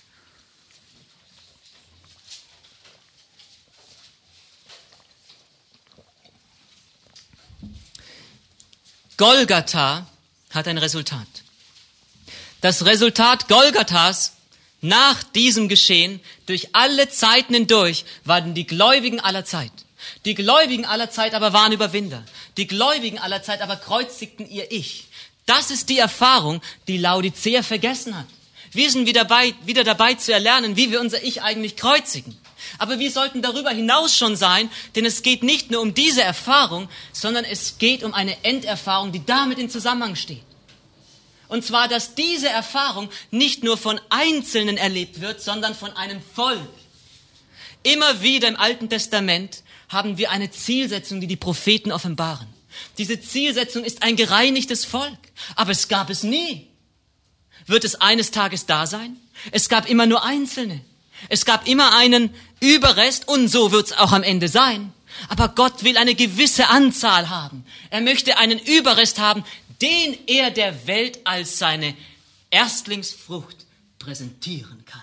Golgatha hat ein Resultat. Das Resultat Golgathas nach diesem Geschehen, durch alle Zeiten hindurch, waren die Gläubigen aller Zeit. Die Gläubigen aller Zeit aber waren Überwinder. Die Gläubigen aller Zeit aber kreuzigten ihr Ich. Das ist die Erfahrung, die Laodicea vergessen hat. Wir sind wieder dabei zu erlernen, wie wir unser Ich eigentlich kreuzigen. Aber wir sollten darüber hinaus schon sein, denn es geht nicht nur um diese Erfahrung, sondern es geht um eine Enderfahrung, die damit in Zusammenhang steht. Und zwar, dass diese Erfahrung nicht nur von Einzelnen erlebt wird, sondern von einem Volk. Immer wieder im Alten Testament haben wir eine Zielsetzung, die die Propheten offenbaren. Diese Zielsetzung ist ein gereinigtes Volk, aber es gab es nie. Wird es eines Tages da sein? Es gab immer nur Einzelne. Es gab immer einen Überrest und so wird es auch am Ende sein. Aber Gott will eine gewisse Anzahl haben. Er möchte einen Überrest haben, den er der Welt als seine Erstlingsfrucht präsentieren kann.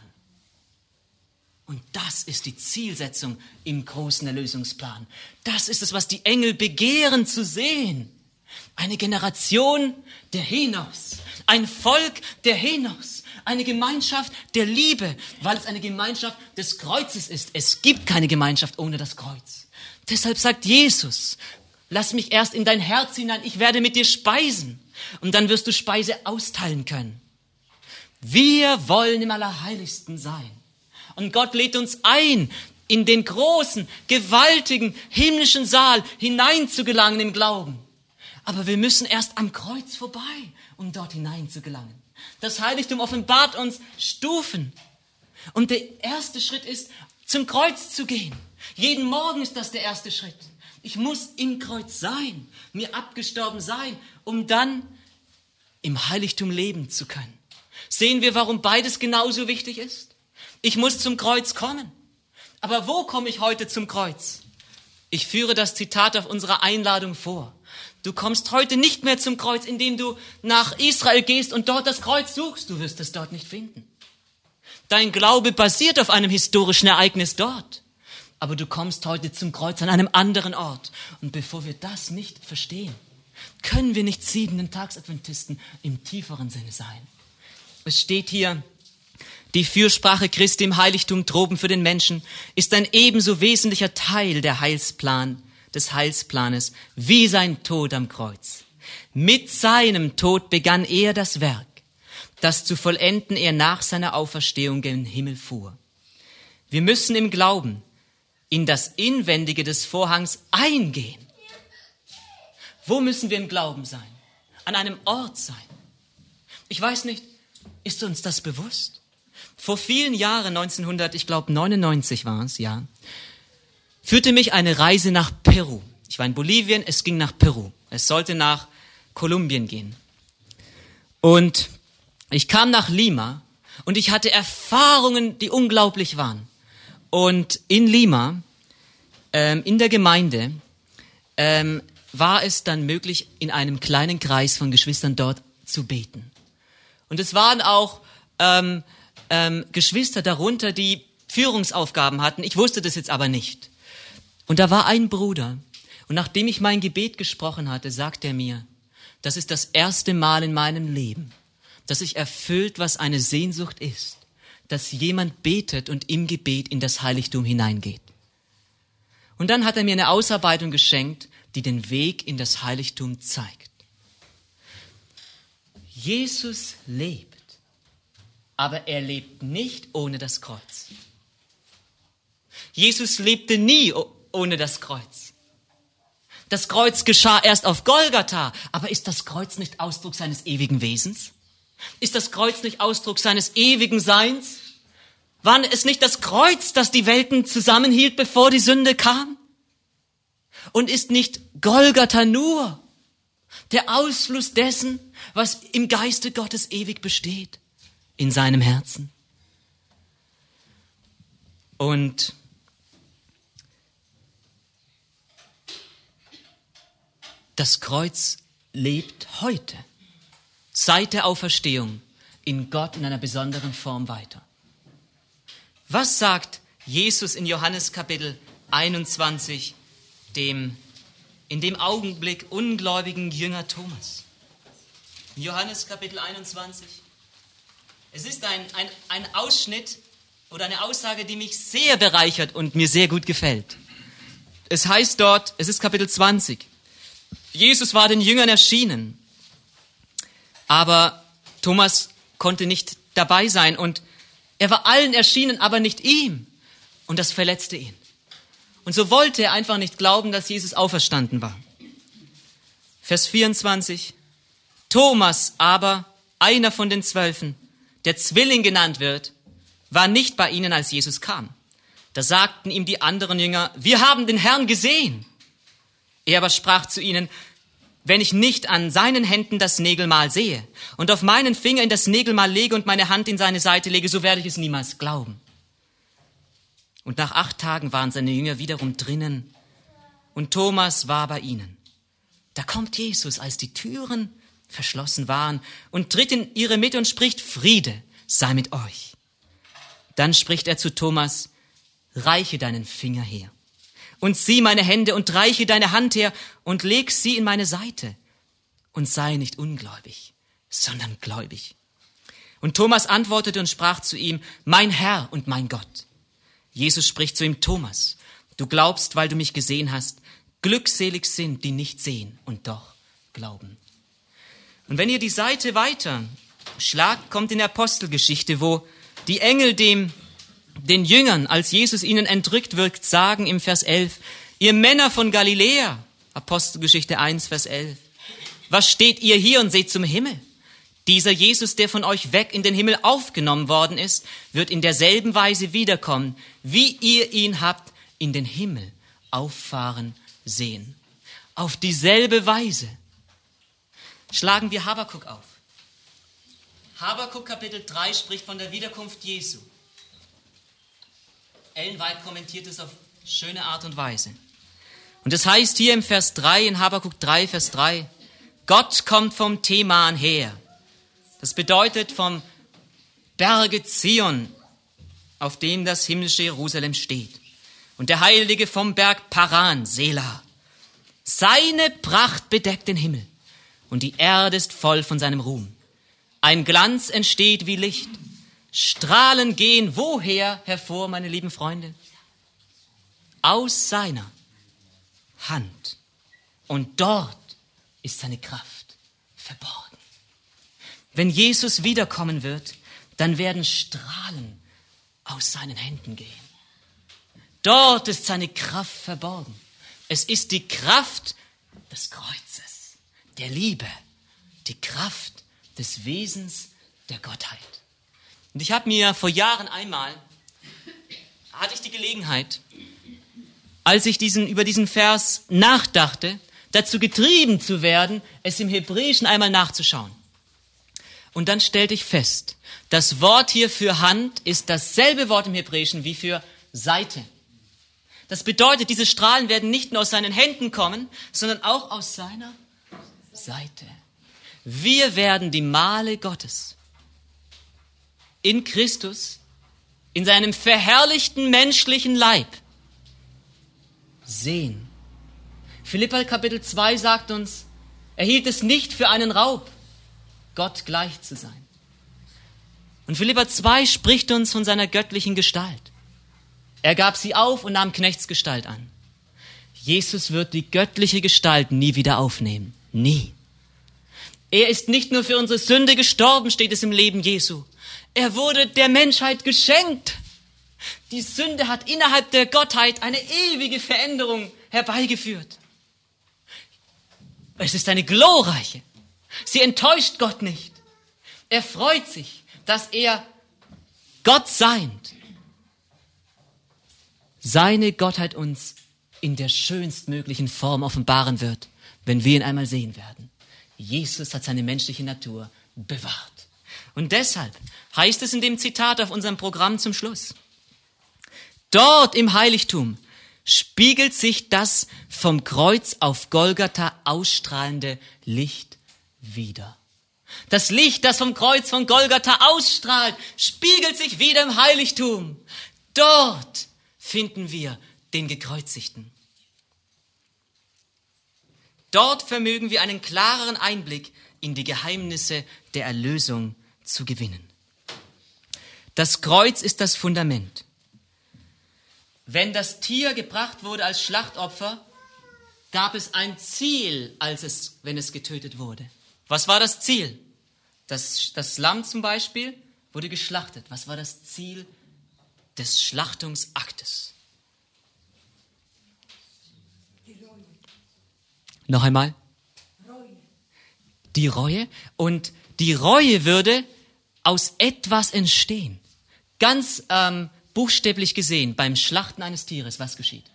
Und das ist die Zielsetzung im großen Erlösungsplan. Das ist es, was die Engel begehren zu sehen. Eine Generation der Henochs, ein Volk der Henochs, eine Gemeinschaft der Liebe, weil es eine Gemeinschaft des Kreuzes ist. Es gibt keine Gemeinschaft ohne das Kreuz. Deshalb sagt Jesus, lass mich erst in dein Herz hinein, ich werde mit dir speisen. Und dann wirst du Speise austeilen können. Wir wollen im Allerheiligsten sein. Und Gott lädt uns ein, in den großen, gewaltigen, himmlischen Saal hineinzugelangen im Glauben. Aber wir müssen erst am Kreuz vorbei, um dort hineinzugelangen. Das Heiligtum offenbart uns Stufen. Und der erste Schritt ist, zum Kreuz zu gehen. Jeden Morgen ist das der erste Schritt. Ich muss im Kreuz sein, mir abgestorben sein, um dann im Heiligtum leben zu können. Sehen wir, warum beides genauso wichtig ist? Ich muss zum Kreuz kommen. Aber wo komme ich heute zum Kreuz? Ich führe das Zitat auf unserer Einladung vor. Du kommst heute nicht mehr zum Kreuz, indem du nach Israel gehst und dort das Kreuz suchst. Du wirst es dort nicht finden. Dein Glaube basiert auf einem historischen Ereignis dort. Aber du kommst heute zum Kreuz an einem anderen Ort. Und bevor wir das nicht verstehen, können wir nicht 7-Tags-Adventisten im tieferen Sinne sein. Es steht hier, die Fürsprache Christi im Heiligtum droben für den Menschen ist ein ebenso wesentlicher Teil des Heilsplanes wie sein Tod am Kreuz. Mit seinem Tod begann er das Werk, das zu vollenden er nach seiner Auferstehung gen Himmel fuhr. Wir müssen im Glauben in das Inwendige des Vorhangs eingehen. Wo müssen wir im Glauben sein? An einem Ort sein. Ich weiß nicht, ist uns das bewusst? Vor vielen Jahren, 1999 war es, ja, führte mich eine Reise nach Peru. Ich war in Bolivien, es ging nach Peru. Es sollte nach Kolumbien gehen. Und ich kam nach Lima und ich hatte Erfahrungen, die unglaublich waren. Und in Lima, in der Gemeinde, war es dann möglich, in einem kleinen Kreis von Geschwistern dort zu beten. Und es waren auch Geschwister darunter, die Führungsaufgaben hatten. Ich wusste das jetzt aber nicht. Und da war ein Bruder. Und nachdem ich mein Gebet gesprochen hatte, sagte er mir, das ist das erste Mal in meinem Leben, dass ich erfüllt, was eine Sehnsucht ist, dass jemand betet und im Gebet in das Heiligtum hineingeht. Und dann hat er mir eine Ausarbeitung geschenkt, die den Weg in das Heiligtum zeigt. Jesus lebt, aber er lebt nicht ohne das Kreuz. Jesus lebte nie ohne das Kreuz. Das Kreuz geschah erst auf Golgatha, aber ist das Kreuz nicht Ausdruck seines ewigen Wesens? Ist das Kreuz nicht Ausdruck seines ewigen Seins? War es nicht das Kreuz, das die Welten zusammenhielt, bevor die Sünde kam? Und ist nicht Golgatha nur der Ausfluss dessen, was im Geiste Gottes ewig besteht, in seinem Herzen? Und das Kreuz lebt heute, seit der Auferstehung, in Gott in einer besonderen Form weiter. Was sagt Jesus in Johannes Kapitel 21, in dem Augenblick ungläubigen Jünger Thomas? In Johannes Kapitel 21. Es ist ein Ausschnitt oder eine Aussage, die mich sehr bereichert und mir sehr gut gefällt. Es heißt dort, es ist Kapitel 20, Jesus war den Jüngern erschienen, aber Thomas konnte nicht dabei sein und er war allen erschienen, aber nicht ihm. Und das verletzte ihn. Und so wollte er einfach nicht glauben, dass Jesus auferstanden war. Vers 24. Thomas aber, einer von den 12, der Zwilling genannt wird, war nicht bei ihnen, als Jesus kam. Da sagten ihm die anderen Jünger, wir haben den Herrn gesehen. Er aber sprach zu ihnen, wenn ich nicht an seinen Händen das Nägelmal sehe und auf meinen Finger in das Nägelmal lege und meine Hand in seine Seite lege, so werde ich es niemals glauben. Und nach 8 Tagen waren seine Jünger wiederum drinnen und Thomas war bei ihnen. Da kommt Jesus, als die Türen verschlossen waren und tritt in ihre Mitte und spricht, Friede sei mit euch. Dann spricht er zu Thomas, reiche deinen Finger her. Und sieh meine Hände und reiche deine Hand her und leg sie in meine Seite. Und sei nicht ungläubig, sondern gläubig. Und Thomas antwortete und sprach zu ihm, mein Herr und mein Gott. Jesus spricht zu ihm, Thomas, du glaubst, weil du mich gesehen hast. Glückselig sind, die nicht sehen und doch glauben. Und wenn ihr die Seite weiter schlagt, kommt in der Apostelgeschichte, wo die Engel den Jüngern, als Jesus ihnen entrückt wird, sagen im Vers 11, ihr Männer von Galiläa, Apostelgeschichte 1, Vers 11, was steht ihr hier und seht zum Himmel? Dieser Jesus, der von euch weg in den Himmel aufgenommen worden ist, wird in derselben Weise wiederkommen, wie ihr ihn habt in den Himmel auffahren sehen. Auf dieselbe Weise. Schlagen wir Habakuk auf. Habakuk Kapitel 3 spricht von der Wiederkunft Jesu. Ellen White kommentiert es auf schöne Art und Weise. Und es heißt hier im Vers 3, in Habakuk 3, Vers 3, Gott kommt vom Teman her. Das bedeutet vom Berge Zion, auf dem das himmlische Jerusalem steht. Und der Heilige vom Berg Paran, Selah. Seine Pracht bedeckt den Himmel und die Erde ist voll von seinem Ruhm. Ein Glanz entsteht wie Licht. Strahlen gehen woher hervor, meine lieben Freunde? Aus seiner Hand. Und dort ist seine Kraft verborgen. Wenn Jesus wiederkommen wird, dann werden Strahlen aus seinen Händen gehen. Dort ist seine Kraft verborgen. Es ist die Kraft des Kreuzes, der Liebe, die Kraft des Wesens der Gottheit. Und ich habe mir vor Jahren hatte ich die Gelegenheit, als ich über diesen Vers nachdachte, dazu getrieben zu werden, es im Hebräischen einmal nachzuschauen. Und dann stellte ich fest, das Wort hier für Hand ist dasselbe Wort im Hebräischen wie für Seite. Das bedeutet, diese Strahlen werden nicht nur aus seinen Händen kommen, sondern auch aus seiner Seite. Wir werden die Male Gottes in Christus, in seinem verherrlichten menschlichen Leib, sehen. Philipper Kapitel 2 sagt uns, er hielt es nicht für einen Raub, Gott gleich zu sein. Und Philipper 2 spricht uns von seiner göttlichen Gestalt. Er gab sie auf und nahm Knechtsgestalt an. Jesus wird die göttliche Gestalt nie wieder aufnehmen. Nie. Er ist nicht nur für unsere Sünde gestorben, steht es im Leben Jesu. Er wurde der Menschheit geschenkt. Die Sünde hat innerhalb der Gottheit eine ewige Veränderung herbeigeführt. Es ist eine glorreiche. Sie enttäuscht Gott nicht. Er freut sich, dass er Gott seiend seine Gottheit uns in der schönstmöglichen Form offenbaren wird, wenn wir ihn einmal sehen werden. Jesus hat seine menschliche Natur bewahrt. Und deshalb heißt es in dem Zitat auf unserem Programm zum Schluss: Dort im Heiligtum spiegelt sich das vom Kreuz auf Golgatha ausstrahlende Licht wider. Das Licht, das vom Kreuz von Golgatha ausstrahlt, spiegelt sich wieder im Heiligtum. Dort finden wir den Gekreuzigten. Dort vermögen wir einen klareren Einblick in die Geheimnisse der Erlösung zu gewinnen. Das Kreuz ist das Fundament. Wenn das Tier gebracht wurde als Schlachtopfer, gab es ein Ziel, wenn es getötet wurde. Was war das Ziel? Das Lamm zum Beispiel wurde geschlachtet. Was war das Ziel des Schlachtungsaktes? Noch einmal. Die Reue. Und die Reue würde aus etwas entstehen. Ganz buchstäblich gesehen, beim Schlachten eines Tieres, was geschieht?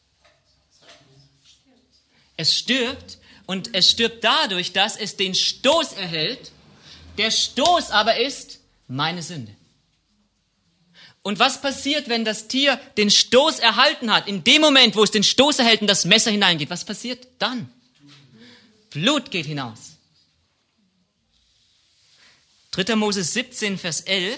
Es stirbt, und es stirbt dadurch, dass es den Stoß erhält. Der Stoß aber ist meine Sünde. Und was passiert, wenn das Tier den Stoß erhalten hat? In dem Moment, wo es den Stoß erhält und das Messer hineingeht, was passiert dann? Blut geht hinaus. 3. Mose 17, Vers 11.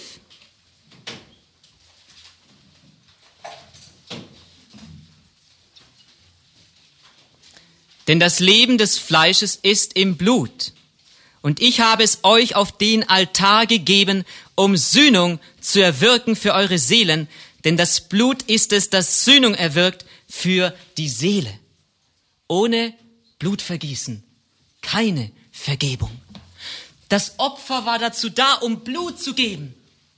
Denn das Leben des Fleisches ist im Blut. Und ich habe es euch auf den Altar gegeben, um Sühnung zu erwirken für eure Seelen. Denn das Blut ist es, das Sühnung erwirkt für die Seele. Ohne Blutvergießen keine Vergebung. Das Opfer war dazu da, um Blut zu geben.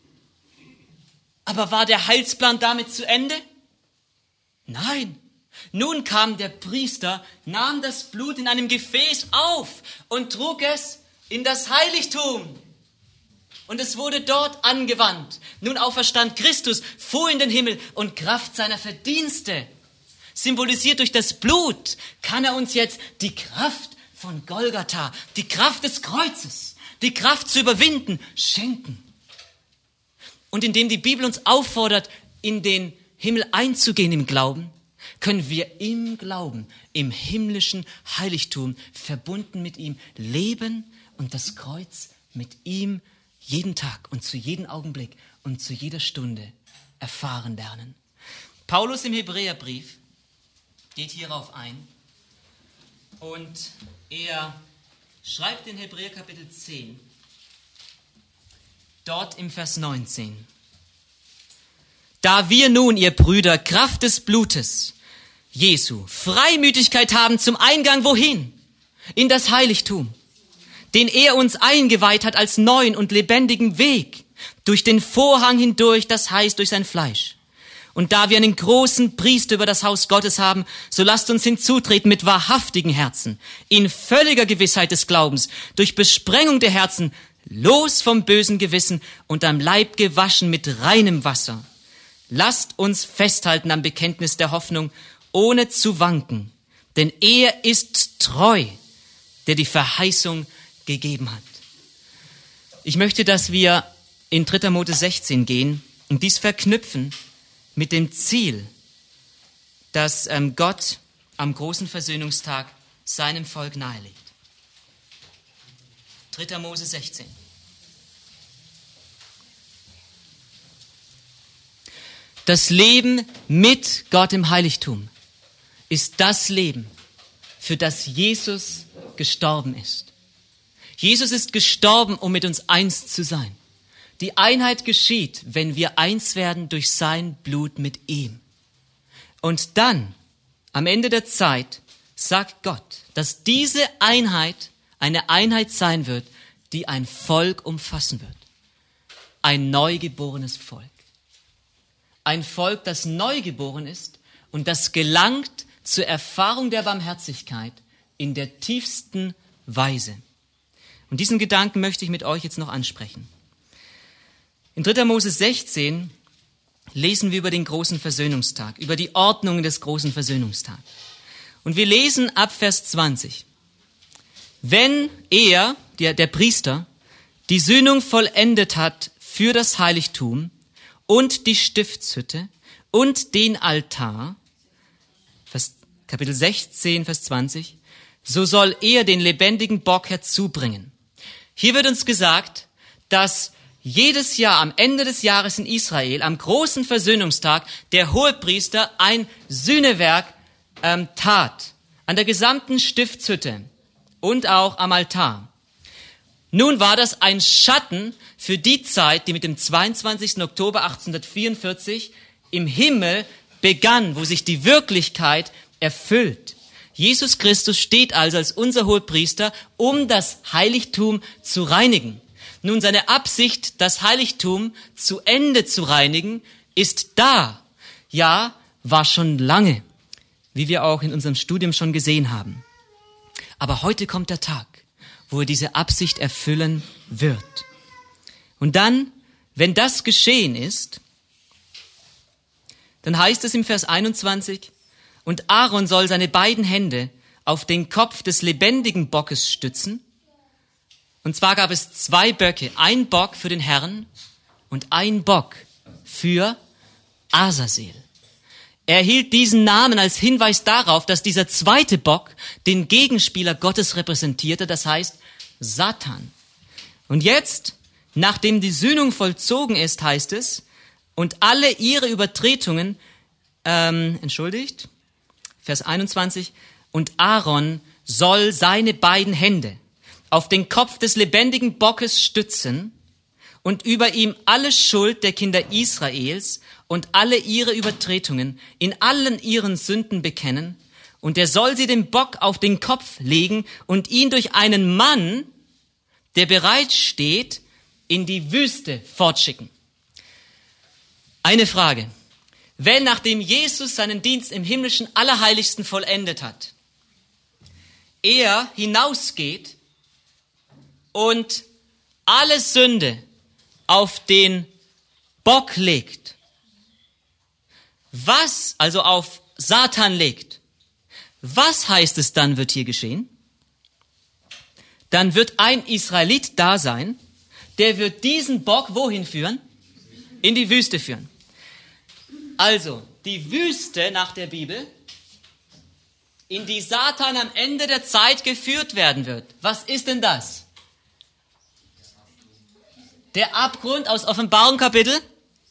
Aber war der Heilsplan damit zu Ende? Nein. Nun kam der Priester, nahm das Blut in einem Gefäß auf und trug es in das Heiligtum. Und es wurde dort angewandt. Nun auferstand Christus, fuhr in den Himmel und Kraft seiner Verdienste, symbolisiert durch das Blut, kann er uns jetzt die Kraft von Golgatha, die Kraft des Kreuzes, die Kraft zu überwinden, schenken. Und indem die Bibel uns auffordert, in den Himmel einzugehen im Glauben, können wir im Glauben, im himmlischen Heiligtum, verbunden mit ihm, leben und das Kreuz mit ihm jeden Tag und zu jedem Augenblick und zu jeder Stunde erfahren lernen. Paulus im Hebräerbrief geht hierauf ein und er schreibt in Hebräer Kapitel 10, dort im Vers 19. Da wir nun, ihr Brüder, Kraft des Blutes Jesu, Freimütigkeit haben zum Eingang wohin? In das Heiligtum, den er uns eingeweiht hat als neuen und lebendigen Weg, durch den Vorhang hindurch, das heißt durch sein Fleisch. Und da wir einen großen Priester über das Haus Gottes haben, so lasst uns hinzutreten mit wahrhaftigen Herzen, in völliger Gewissheit des Glaubens, durch Besprengung der Herzen, los vom bösen Gewissen und am Leib gewaschen mit reinem Wasser. Lasst uns festhalten am Bekenntnis der Hoffnung, ohne zu wanken, denn er ist treu, der die Verheißung gegeben hat. Ich möchte, dass wir in 3. Mose 16 gehen und dies verknüpfen mit dem Ziel, dass Gott am großen Versöhnungstag seinem Volk nahelegt. 3. Mose 16. Das Leben mit Gott im Heiligtum ist das Leben, für das Jesus gestorben ist. Jesus ist gestorben, um mit uns eins zu sein. Die Einheit geschieht, wenn wir eins werden durch sein Blut mit ihm. Und dann, am Ende der Zeit, sagt Gott, dass diese Einheit eine Einheit sein wird, die ein Volk umfassen wird. Ein neugeborenes Volk. Ein Volk, das neugeboren ist und das gelangt zur Erfahrung der Barmherzigkeit in der tiefsten Weise. Und diesen Gedanken möchte ich mit euch jetzt noch ansprechen. In 3. Mose 16 lesen wir über den großen Versöhnungstag, über die Ordnung des großen Versöhnungstags. Und wir lesen ab Vers 20. Wenn er, der Priester, die Sühnung vollendet hat für das Heiligtum und die Stiftshütte und den Altar, Kapitel 16, Vers 20, so soll er den lebendigen Bock herzubringen. Hier wird uns gesagt, dass jedes Jahr am Ende des Jahres in Israel, am großen Versöhnungstag, der Hohepriester ein Sühnewerk tat, an der gesamten Stiftshütte und auch am Altar. Nun war das ein Schatten für die Zeit, die mit dem 22. Oktober 1844 im Himmel begann, wo sich die Wirklichkeit erfüllt. Jesus Christus steht also als unser Hohepriester, um das Heiligtum zu reinigen. Nun, seine Absicht, das Heiligtum zu Ende zu reinigen, ist da. Ja, war schon lange, wie wir auch in unserem Studium schon gesehen haben. Aber heute kommt der Tag, wo er diese Absicht erfüllen wird. Und dann, wenn das geschehen ist, dann heißt es im Vers 21, und Aaron soll seine beiden Hände auf den Kopf des lebendigen Bockes stützen. Und zwar gab es 2 Böcke, ein Bock für den Herrn und ein Bock für Azazel. Er erhielt diesen Namen als Hinweis darauf, dass dieser zweite Bock den Gegenspieler Gottes repräsentierte, das heißt Satan. Und jetzt, nachdem die Sühnung vollzogen ist, heißt es, und alle ihre Übertretungen, Vers 21, und Aaron soll seine beiden Hände auf den Kopf des lebendigen Bockes stützen und über ihm alle Schuld der Kinder Israels und alle ihre Übertretungen in allen ihren Sünden bekennen, und er soll sie dem Bock auf den Kopf legen und ihn durch einen Mann, der bereit steht, in die Wüste fortschicken. Eine Frage. Wenn nachdem Jesus seinen Dienst im himmlischen Allerheiligsten vollendet hat, er hinausgeht und alle Sünde auf den Bock legt, was also auf Satan legt, was heißt es dann, wird hier geschehen? Dann wird ein Israelit da sein, der wird diesen Bock wohin führen? In die Wüste führen. Also, die Wüste nach der Bibel, in die Satan am Ende der Zeit geführt werden wird. Was ist denn das? Der Abgrund aus Offenbarung Kapitel?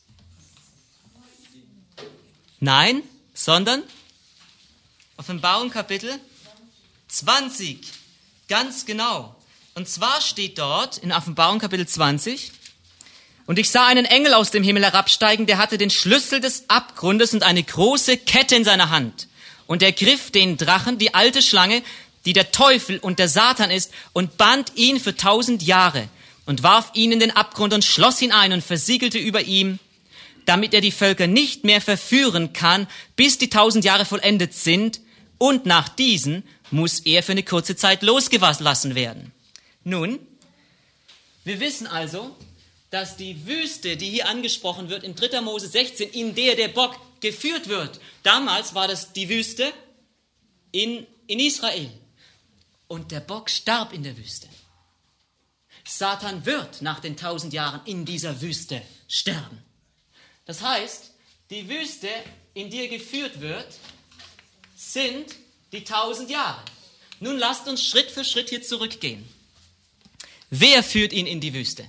Nein, sondern Offenbarung Kapitel 20. Ganz genau. Und zwar steht dort in Offenbarung Kapitel 20, und ich sah einen Engel aus dem Himmel herabsteigen, der hatte den Schlüssel des Abgrundes und eine große Kette in seiner Hand. Und er griff den Drachen, die alte Schlange, die der Teufel und der Satan ist, und band ihn für 1000 Jahre und warf ihn in den Abgrund und schloss ihn ein und versiegelte über ihm, damit er die Völker nicht mehr verführen kann, bis die 1000 Jahre vollendet sind, und nach diesen muss er für eine kurze Zeit losgelassen werden. Nun, wir wissen also, dass die Wüste, die hier angesprochen wird, in 3. Mose 16, in der der Bock geführt wird. Damals war das die Wüste in Israel. Und der Bock starb in der Wüste. Satan wird nach den 1000 Jahren in dieser Wüste sterben. Das heißt, die Wüste, in die er geführt wird, sind die 1000 Jahre. Nun lasst uns Schritt für Schritt hier zurückgehen. Wer führt ihn in die Wüste?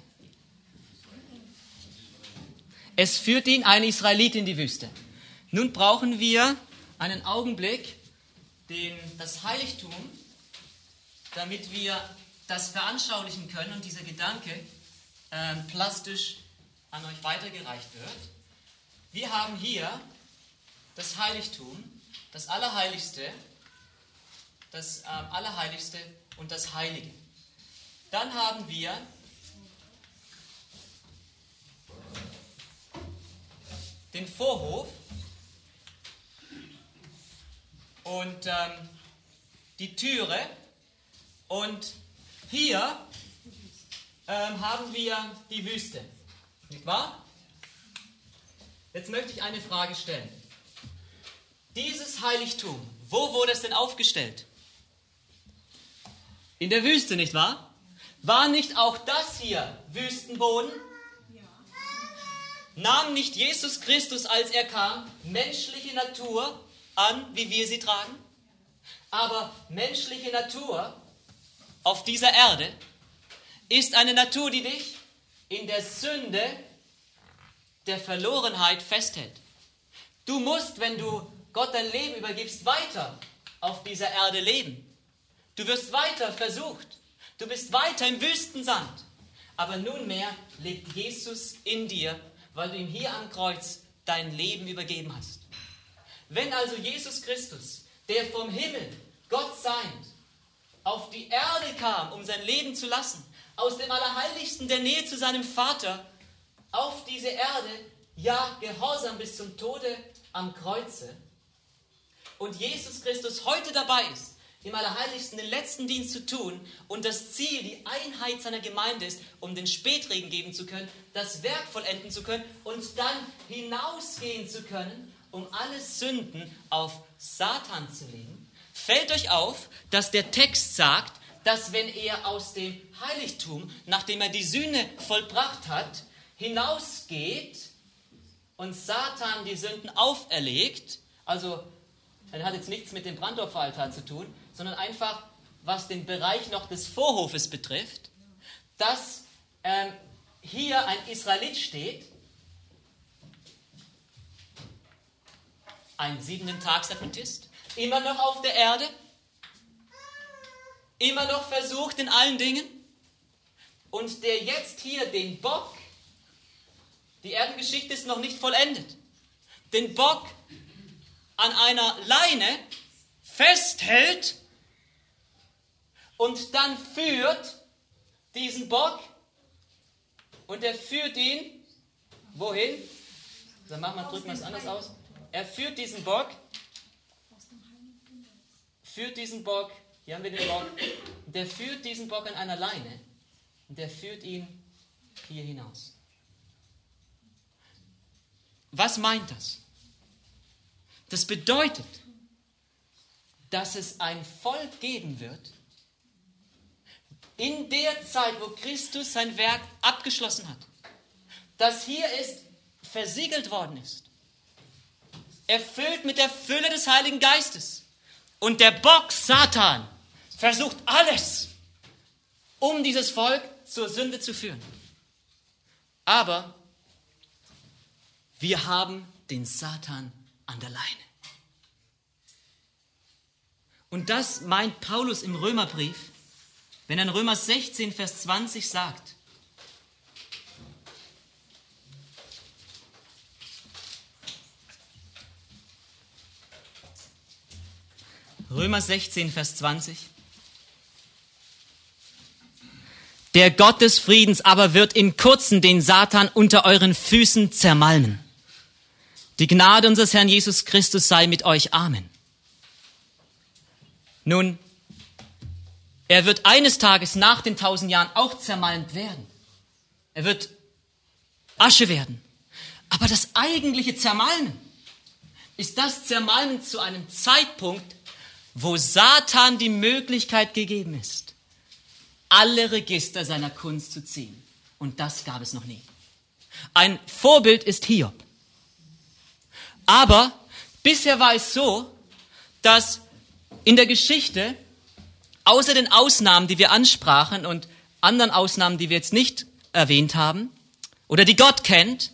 Es führt ihn ein Israelit in die Wüste. Nun brauchen wir einen Augenblick, das Heiligtum, damit wir das veranschaulichen können und dieser Gedanke plastisch an euch weitergereicht wird. Wir haben hier das Heiligtum, das Allerheiligste und das Heilige. Dann haben wir den Vorhof und die Türe, und hier haben wir die Wüste, nicht wahr? Jetzt möchte ich eine Frage stellen. Dieses Heiligtum, wo wurde es denn aufgestellt? In der Wüste, nicht wahr? War nicht auch das hier Wüstenboden? Nahm nicht Jesus Christus, als er kam, menschliche Natur an, wie wir sie tragen? Aber menschliche Natur auf dieser Erde ist eine Natur, die dich in der Sünde der Verlorenheit festhält. Du musst, wenn du Gott dein Leben übergibst, weiter auf dieser Erde leben. Du wirst weiter versucht. Du bist weiter im Wüstensand. Aber nunmehr lebt Jesus in dir, weil du ihm hier am Kreuz dein Leben übergeben hast. Wenn also Jesus Christus, der vom Himmel Gott seiend, auf die Erde kam, um sein Leben zu lassen, aus dem Allerheiligsten der Nähe zu seinem Vater, auf diese Erde, ja, gehorsam bis zum Tode am Kreuze, und Jesus Christus heute dabei ist, im Allerheiligsten den letzten Dienst zu tun, und das Ziel, die Einheit seiner Gemeinde ist, um den Spätregen geben zu können, das Werk vollenden zu können und dann hinausgehen zu können, um alle Sünden auf Satan zu legen, fällt euch auf, dass der Text sagt, dass wenn er aus dem Heiligtum, nachdem er die Sühne vollbracht hat, hinausgeht und Satan die Sünden auferlegt, also das hat jetzt nichts mit dem Brandopferaltar zu tun, sondern einfach, was den Bereich noch des Vorhofes betrifft, dass hier ein Israelit steht, ein 7-Tags-Adventist, immer noch auf der Erde, immer noch versucht in allen Dingen, und der jetzt hier den Bock, die Erdengeschichte ist noch nicht vollendet, den Bock an einer Leine festhält und dann führt diesen Bock, und er führt ihn wohin? Dann drücken wir es anders aus. Er führt diesen Bock, hier haben wir den Bock, der führt diesen Bock an einer Leine und der führt ihn hier hinaus. Was meint das? Das bedeutet, dass es ein Volk geben wird, in der Zeit, wo Christus sein Werk abgeschlossen hat, das hier ist, versiegelt worden ist, erfüllt mit der Fülle des Heiligen Geistes. Und der Bock, Satan, versucht alles, um dieses Volk zur Sünde zu führen. Aber wir haben den Satan an der Leine. Und das meint Paulus im Römerbrief, wenn er in Römer 16, Vers 20 sagt: Römer 16, Vers 20. Der Gott des Friedens aber wird in Kurzem den Satan unter euren Füßen zermalmen. Die Gnade unseres Herrn Jesus Christus sei mit euch. Amen. Nun, er wird eines Tages nach den 1000 Jahren auch zermalmt werden. Er wird Asche werden. Aber das eigentliche Zermalmen ist das Zermalmen zu einem Zeitpunkt, wo Satan die Möglichkeit gegeben ist, alle Register seiner Kunst zu ziehen. Und das gab es noch nie. Ein Vorbild ist Hiob. Aber bisher war es so, dass in der Geschichte, außer den Ausnahmen, die wir ansprachen und anderen Ausnahmen, die wir jetzt nicht erwähnt haben, oder die Gott kennt,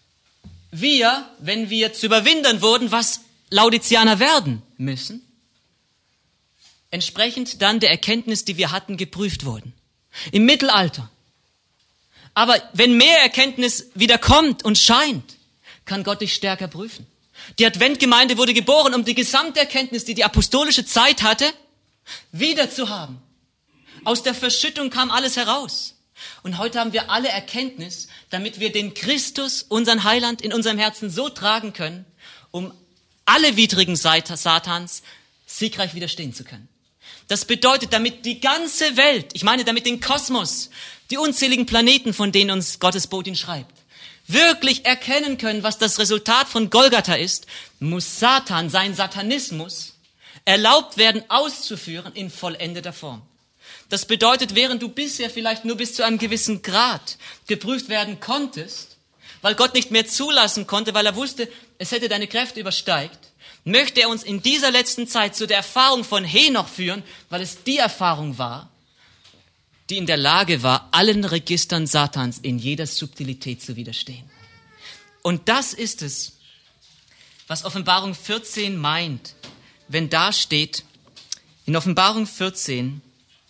wir, wenn wir zu Überwindern wurden, was Laodiceaner werden müssen, entsprechend dann der Erkenntnis, die wir hatten, geprüft wurden. Im Mittelalter. Aber wenn mehr Erkenntnis wieder kommt und scheint, kann Gott dich stärker prüfen. Die Adventgemeinde wurde geboren, um die gesamte Erkenntnis, die die apostolische Zeit hatte, wieder zu haben. Aus der Verschüttung kam alles heraus. Und heute haben wir alle Erkenntnis, damit wir den Christus, unseren Heiland, in unserem Herzen so tragen können, um alle widrigen Satans siegreich widerstehen zu können. Das bedeutet, damit die ganze Welt, ich meine damit den Kosmos, die unzähligen Planeten, von denen uns Gottes Botin schreibt, wirklich erkennen können, was das Resultat von Golgatha ist, muss Satan, sein Satanismus, erlaubt werden auszuführen in vollendeter Form. Das bedeutet, während du bisher vielleicht nur bis zu einem gewissen Grad geprüft werden konntest, weil Gott nicht mehr zulassen konnte, weil er wusste, es hätte deine Kräfte übersteigt, möchte er uns in dieser letzten Zeit zu der Erfahrung von Henoch führen, weil es die Erfahrung war, die in der Lage war, allen Registern Satans in jeder Subtilität zu widerstehen. Und das ist es, was Offenbarung 14 meint, wenn da steht, in Offenbarung 14,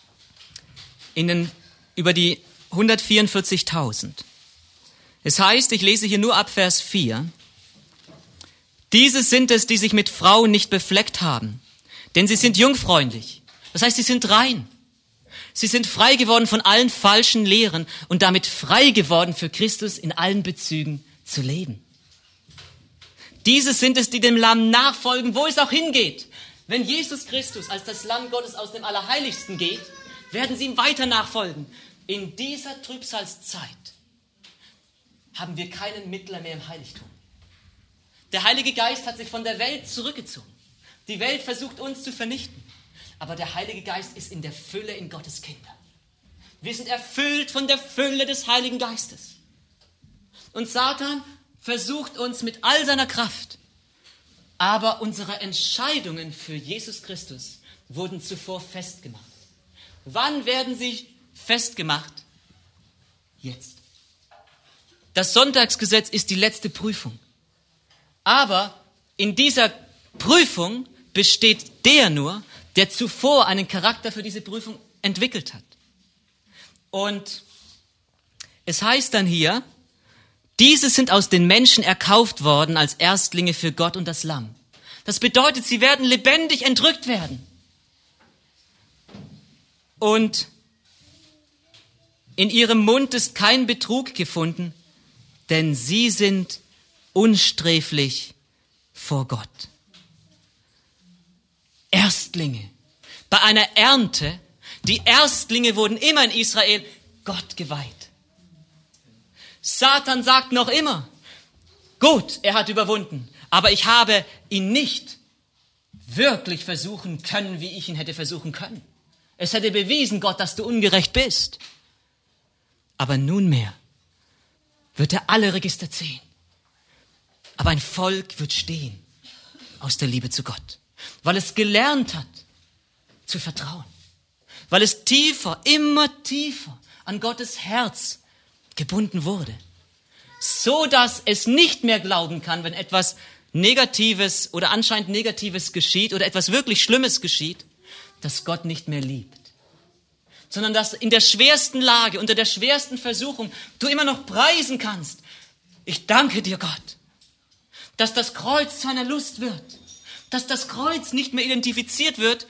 über die 144.000. Es heißt, ich lese hier nur ab Vers 4, diese sind es, die sich mit Frauen nicht befleckt haben, denn sie sind jungfräulich. Das heißt, sie sind rein. Sie sind frei geworden von allen falschen Lehren und damit frei geworden für Christus in allen Bezügen zu leben. Diese sind es, die dem Lamm nachfolgen, wo es auch hingeht. Wenn Jesus Christus als das Lamm Gottes aus dem Allerheiligsten geht, werden sie ihm weiter nachfolgen. In dieser Trübsalzeit haben wir keinen Mittler mehr im Heiligtum. Der Heilige Geist hat sich von der Welt zurückgezogen. Die Welt versucht uns zu vernichten. Aber der Heilige Geist ist in der Fülle in Gottes Kinder. Wir sind erfüllt von der Fülle des Heiligen Geistes. Und Satan versucht uns mit all seiner Kraft. Aber unsere Entscheidungen für Jesus Christus wurden zuvor festgemacht. Wann werden sie festgemacht? Jetzt. Das Sonntagsgesetz ist die letzte Prüfung. Aber in dieser Prüfung besteht der nur, der zuvor einen Charakter für diese Prüfung entwickelt hat. Und es heißt dann hier, diese sind aus den Menschen erkauft worden als Erstlinge für Gott und das Lamm. Das bedeutet, sie werden lebendig entrückt werden. Und in ihrem Mund ist kein Betrug gefunden, denn sie sind unsträflich vor Gott. Erstlinge. Bei einer Ernte, die Erstlinge wurden immer in Israel Gott geweiht. Satan sagt noch immer, gut, er hat überwunden, aber ich habe ihn nicht wirklich versuchen können, wie ich ihn hätte versuchen können. Es hätte bewiesen, Gott, dass du ungerecht bist. Aber nunmehr wird er alle Register ziehen. Aber ein Volk wird stehen aus der Liebe zu Gott, weil es gelernt hat zu vertrauen, weil es tiefer, immer tiefer an Gottes Herz gebunden wurde, so dass es nicht mehr glauben kann, wenn etwas Negatives oder anscheinend Negatives geschieht oder etwas wirklich Schlimmes geschieht, dass Gott nicht mehr liebt, sondern dass in der schwersten Lage, unter der schwersten Versuchung du immer noch preisen kannst. Ich danke dir, Gott, dass das Kreuz zu einer Lust wird, dass das Kreuz nicht mehr identifiziert wird,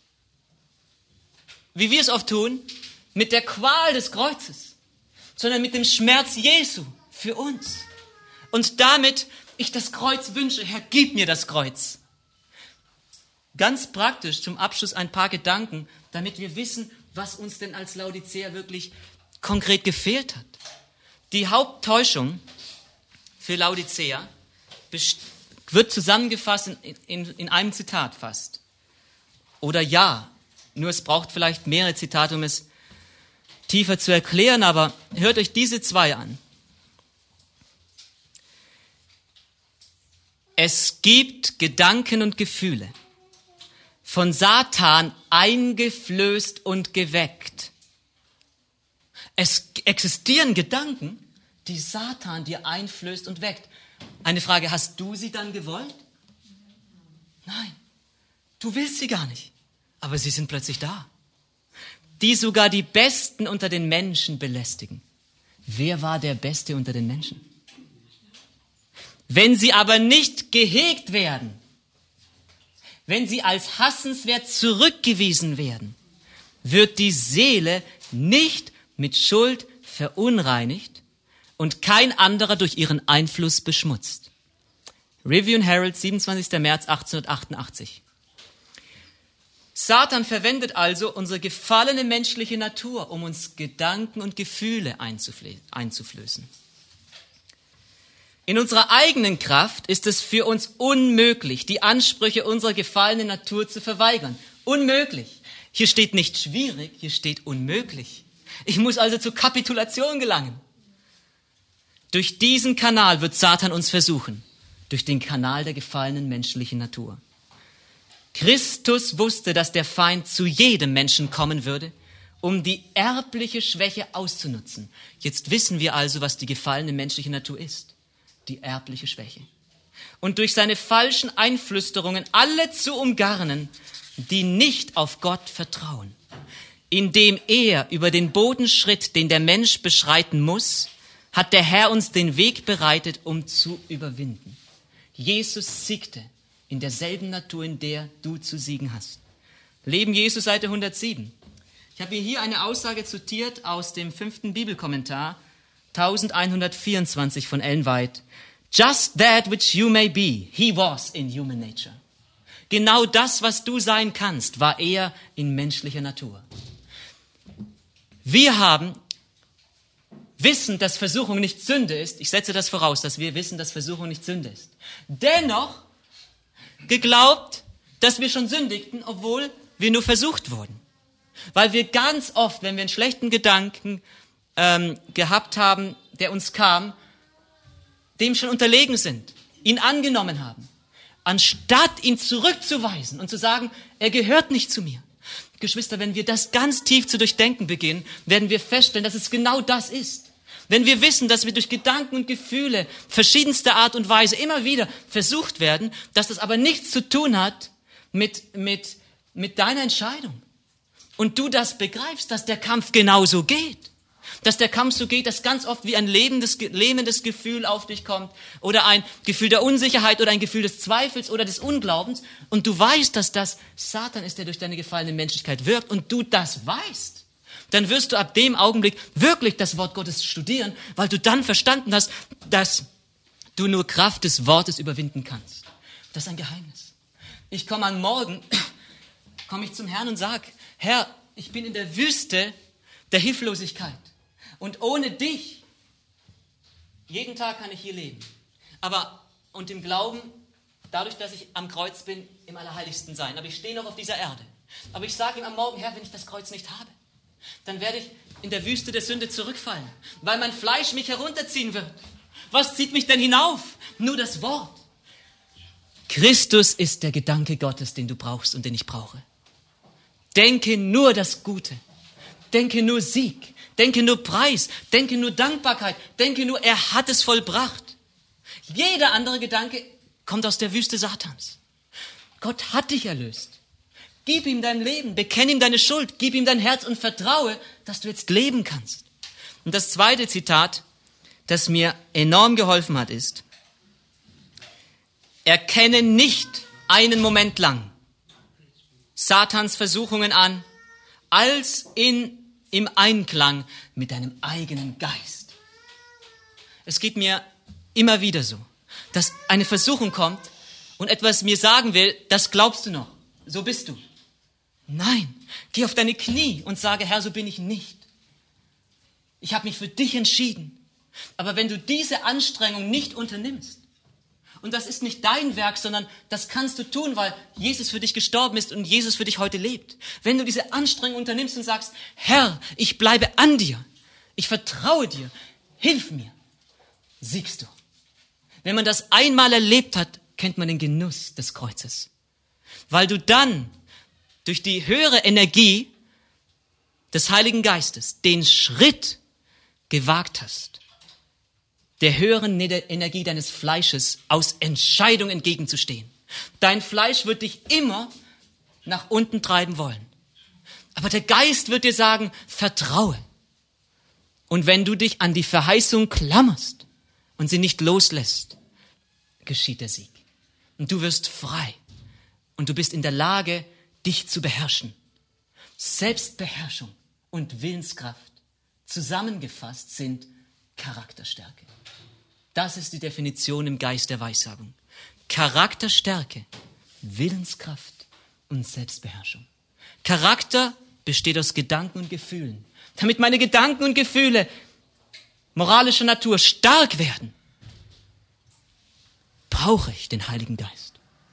wie wir es oft tun, mit der Qual des Kreuzes, sondern mit dem Schmerz Jesu für uns. Und damit ich das Kreuz wünsche, Herr, gib mir das Kreuz. Ganz praktisch zum Abschluss ein paar Gedanken, damit wir wissen, was uns denn als Laodicea wirklich konkret gefehlt hat. Die Haupttäuschung für Laodicea wird zusammengefasst in einem Zitat fast. Oder ja, nur es braucht vielleicht mehrere Zitate, um es tiefer zu erklären, aber hört euch diese zwei an. Es gibt Gedanken und Gefühle, von Satan eingeflößt und geweckt. Es existieren Gedanken, die Satan dir einflößt und weckt. Eine Frage, hast du sie dann gewollt? Nein, du willst sie gar nicht. aber sie sind plötzlich da. Die sogar die Besten unter den Menschen belästigen. Wer war der Beste unter den Menschen? Wenn sie aber nicht gehegt werden, wenn sie als hassenswert zurückgewiesen werden, wird die Seele nicht mit Schuld verunreinigt und kein anderer durch ihren Einfluss beschmutzt. Review and Herald, 27. März 1888. Satan verwendet also unsere gefallene menschliche Natur, um uns Gedanken und Gefühle einzuflößen. In unserer eigenen Kraft ist es für uns unmöglich, die Ansprüche unserer gefallenen Natur zu verweigern. Unmöglich. Hier steht nicht schwierig, hier steht unmöglich. Ich muss also zur Kapitulation gelangen. Durch diesen Kanal wird Satan uns versuchen. Durch den Kanal der gefallenen menschlichen Natur. Christus wusste, dass der Feind zu jedem Menschen kommen würde, um die erbliche Schwäche auszunutzen. Jetzt wissen wir also, was die gefallene menschliche Natur ist. Die erbliche Schwäche. Und durch seine falschen Einflüsterungen alle zu umgarnen, die nicht auf Gott vertrauen. Indem er über den Bodenschritt, den der Mensch beschreiten muss, hat der Herr uns den Weg bereitet, um zu überwinden. Jesus siegte in derselben Natur, in der du zu siegen hast. Leben Jesu, Seite 107. Ich habe hier eine Aussage zitiert aus dem 5. Bibelkommentar, 1124 von Ellen White. Just that which you may be, he was in human nature. Genau das, was du sein kannst, war er in menschlicher Natur. Wir wissen, dass Versuchung nicht Sünde ist. Ich setze das voraus, dass wir wissen, dass Versuchung nicht Sünde ist. Dennoch geglaubt, dass wir schon sündigten, obwohl wir nur versucht wurden. Weil wir ganz oft, wenn wir einen schlechten Gedanken gehabt haben, der uns kam, dem schon unterlegen sind, ihn angenommen haben, anstatt ihn zurückzuweisen und zu sagen, er gehört nicht zu mir. Geschwister, wenn wir das ganz tief zu durchdenken beginnen, werden wir feststellen, dass es genau das ist. Wenn wir wissen, dass wir durch Gedanken und Gefühle verschiedenster Art und Weise immer wieder versucht werden, dass das aber nichts zu tun hat mit deiner Entscheidung. Und du das begreifst, dass der Kampf genauso geht. Dass der Kampf so geht, dass ganz oft wie ein lähmendes Gefühl auf dich kommt oder ein Gefühl der Unsicherheit oder ein Gefühl des Zweifels oder des Unglaubens und du weißt, dass das Satan ist, der durch deine gefallene Menschlichkeit wirkt und du das weißt, dann wirst du ab dem Augenblick wirklich das Wort Gottes studieren, weil du dann verstanden hast, dass du nur Kraft des Wortes überwinden kannst. Das ist ein Geheimnis. Ich komme am Morgen, komme ich zum Herrn und sage, Herr, ich bin in der Wüste der Hilflosigkeit. Und ohne dich, jeden Tag kann ich hier leben. Und im Glauben, dadurch, dass ich am Kreuz bin, im Allerheiligsten sein. Aber ich stehe noch auf dieser Erde. Aber ich sage ihm am Morgen, Herr, wenn ich das Kreuz nicht habe, dann werde ich in der Wüste der Sünde zurückfallen, weil mein Fleisch mich herunterziehen wird. Was zieht mich denn hinauf? Nur das Wort. Christus ist der Gedanke Gottes, den du brauchst und den ich brauche. Denke nur das Gute. Denke nur Sieg. Denke nur Preis, denke nur Dankbarkeit, denke nur, er hat es vollbracht. Jeder andere Gedanke kommt aus der Wüste Satans. Gott hat dich erlöst. Gib ihm dein Leben, bekenne ihm deine Schuld, gib ihm dein Herz und vertraue, dass du jetzt leben kannst. Und das zweite Zitat, das mir enorm geholfen hat, ist, erkenne nicht einen Moment lang Satans Versuchungen an, als im Einklang mit deinem eigenen Geist. Es geht mir immer wieder so, dass eine Versuchung kommt und etwas mir sagen will, das glaubst du noch, so bist du. Nein, geh auf deine Knie und sage, Herr, so bin ich nicht. Ich habe mich für dich entschieden. Aber wenn du diese Anstrengung nicht unternimmst, und das ist nicht dein Werk, sondern das kannst du tun, weil Jesus für dich gestorben ist und Jesus für dich heute lebt. Wenn du diese Anstrengung unternimmst und sagst, Herr, ich bleibe an dir, ich vertraue dir, hilf mir, siegst du. Wenn man das einmal erlebt hat, kennt man den Genuss des Kreuzes. Weil du dann durch die höhere Energie des Heiligen Geistes den Schritt gewagt hast, der höheren Energie deines Fleisches aus Entscheidung entgegenzustehen. Dein Fleisch wird dich immer nach unten treiben wollen. Aber der Geist wird dir sagen, vertraue. Und wenn du dich an die Verheißung klammerst und sie nicht loslässt, geschieht der Sieg. Und du wirst frei. Und du bist in der Lage, dich zu beherrschen. Selbstbeherrschung und Willenskraft zusammengefasst sind Charakterstärke. Das ist die Definition im Geist der Weissagung. Charakterstärke, Willenskraft und Selbstbeherrschung. Charakter besteht aus Gedanken und Gefühlen. Damit meine Gedanken und Gefühle moralischer Natur stark werden, brauche ich den Heiligen Geist.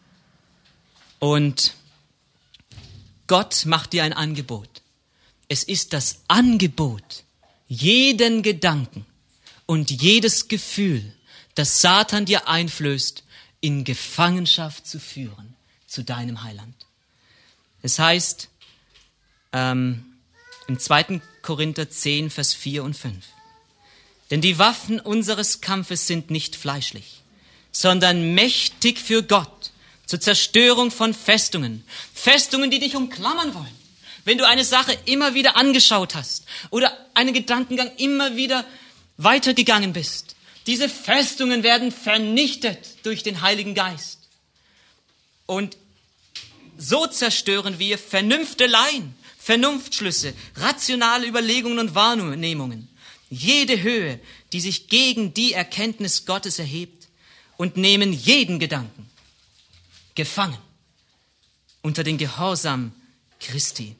Und Gott macht dir ein Angebot. Es ist das Angebot, jeden Gedanken und jedes Gefühl, das Satan dir einflößt, in Gefangenschaft zu führen zu deinem Heiland. Es heißt im 2. Korinther 10, Vers 4 und 5. Denn die Waffen unseres Kampfes sind nicht fleischlich, sondern mächtig für Gott zur Zerstörung von Festungen. Festungen, die dich umklammern wollen. Wenn du eine Sache immer wieder angeschaut hast oder einen Gedankengang immer wieder weitergegangen bist. Diese Festungen werden vernichtet durch den Heiligen Geist. Und so zerstören wir Vernünfteleien, Vernunftschlüsse, rationale Überlegungen und Wahrnehmungen. Jede Höhe, die sich gegen die Erkenntnis Gottes erhebt, und nehmen jeden Gedanken gefangen unter den Gehorsam Christi.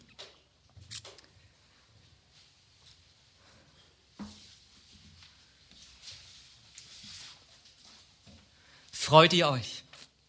Freut ihr euch?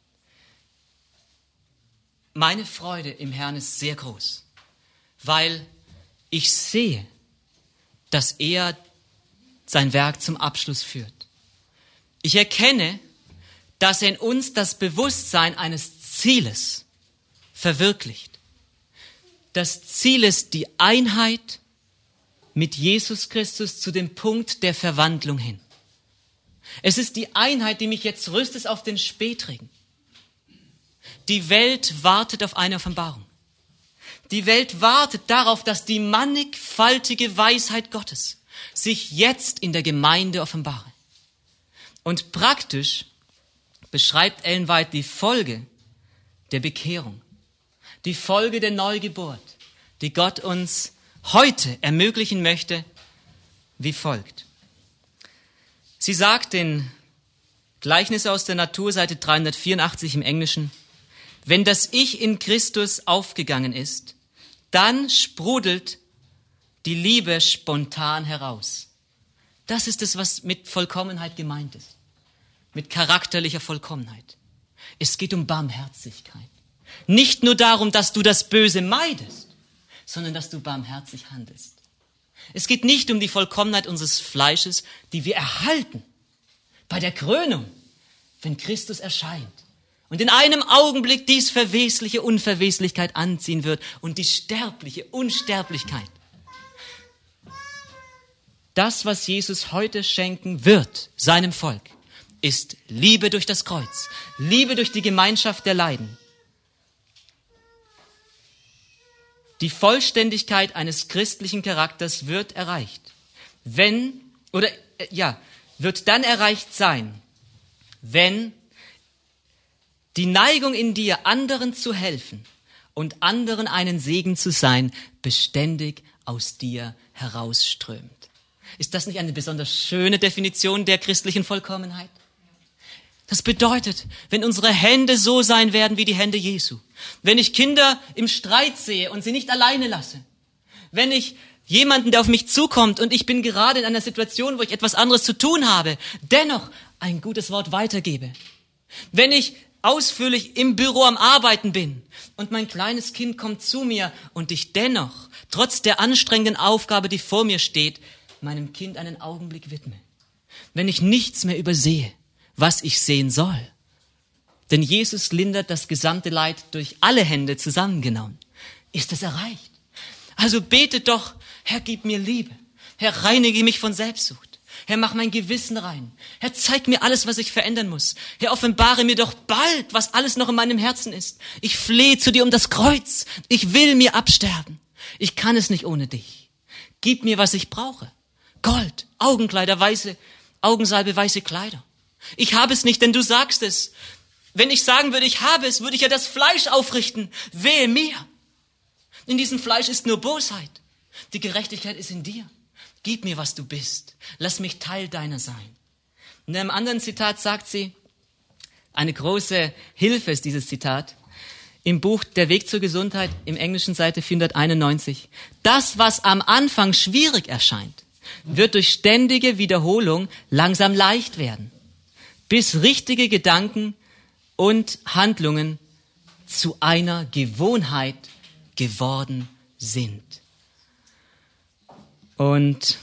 Meine Freude im Herrn ist sehr groß, weil ich sehe, dass er sein Werk zum Abschluss führt. Ich erkenne, dass er in uns das Bewusstsein eines Zieles verwirklicht. Das Ziel ist die Einheit mit Jesus Christus zu dem Punkt der Verwandlung hin. Es ist die Einheit, die mich jetzt rüstet auf den Spätregen. Die Welt wartet auf eine Offenbarung. Die Welt wartet darauf, dass die mannigfaltige Weisheit Gottes sich jetzt in der Gemeinde offenbare. Und praktisch beschreibt Ellen White die Folge der Bekehrung, die Folge der Neugeburt, die Gott uns heute ermöglichen möchte, wie folgt. Sie sagt in Gleichnisse aus der Natur, Seite 384 im Englischen, wenn das Ich in Christus aufgegangen ist, dann sprudelt die Liebe spontan heraus. Das ist es, was mit Vollkommenheit gemeint ist. Mit charakterlicher Vollkommenheit. Es geht um Barmherzigkeit. Nicht nur darum, dass du das Böse meidest, sondern dass du barmherzig handelst. Es geht nicht um die Vollkommenheit unseres Fleisches, die wir erhalten bei der Krönung, wenn Christus erscheint und in einem Augenblick dies verwesliche Unverweslichkeit anziehen wird und die sterbliche Unsterblichkeit. Das, was Jesus heute schenken wird, seinem Volk, ist Liebe durch das Kreuz, Liebe durch die Gemeinschaft der Leiden. Die Vollständigkeit eines christlichen Charakters wird erreicht, wird dann erreicht sein, wenn die Neigung in dir, anderen zu helfen und anderen einen Segen zu sein, beständig aus dir herausströmt. Ist das nicht eine besonders schöne Definition der christlichen Vollkommenheit? Das bedeutet, wenn unsere Hände so sein werden wie die Hände Jesu, wenn ich Kinder im Streit sehe und sie nicht alleine lasse, wenn ich jemanden, der auf mich zukommt und ich bin gerade in einer Situation, wo ich etwas anderes zu tun habe, dennoch ein gutes Wort weitergebe, wenn ich ausführlich im Büro am Arbeiten bin und mein kleines Kind kommt zu mir und ich dennoch, trotz der anstrengenden Aufgabe, die vor mir steht, meinem Kind einen Augenblick widme, wenn ich nichts mehr übersehe, was ich sehen soll. Denn Jesus lindert das gesamte Leid durch alle Hände zusammengenommen. Ist es erreicht? Also betet doch, Herr, gib mir Liebe. Herr, reinige mich von Selbstsucht. Herr, mach mein Gewissen rein. Herr, zeig mir alles, was ich verändern muss. Herr, offenbare mir doch bald, was alles noch in meinem Herzen ist. Ich flehe zu dir um das Kreuz. Ich will mir absterben. Ich kann es nicht ohne dich. Gib mir, was ich brauche. Gold, Augenkleider, Augensalbe, weiße Kleider. Ich habe es nicht, denn du sagst es. Wenn ich sagen würde, ich habe es, würde ich ja das Fleisch aufrichten. Wehe mir. In diesem Fleisch ist nur Bosheit. Die Gerechtigkeit ist in dir. Gib mir, was du bist. Lass mich Teil deiner sein. In einem anderen Zitat sagt sie, eine große Hilfe ist dieses Zitat, im Buch Der Weg zur Gesundheit, im englischen Seite 491. Das, was am Anfang schwierig erscheint, wird durch ständige Wiederholung langsam leicht werden, bis richtige Gedanken und Handlungen zu einer Gewohnheit geworden sind. Und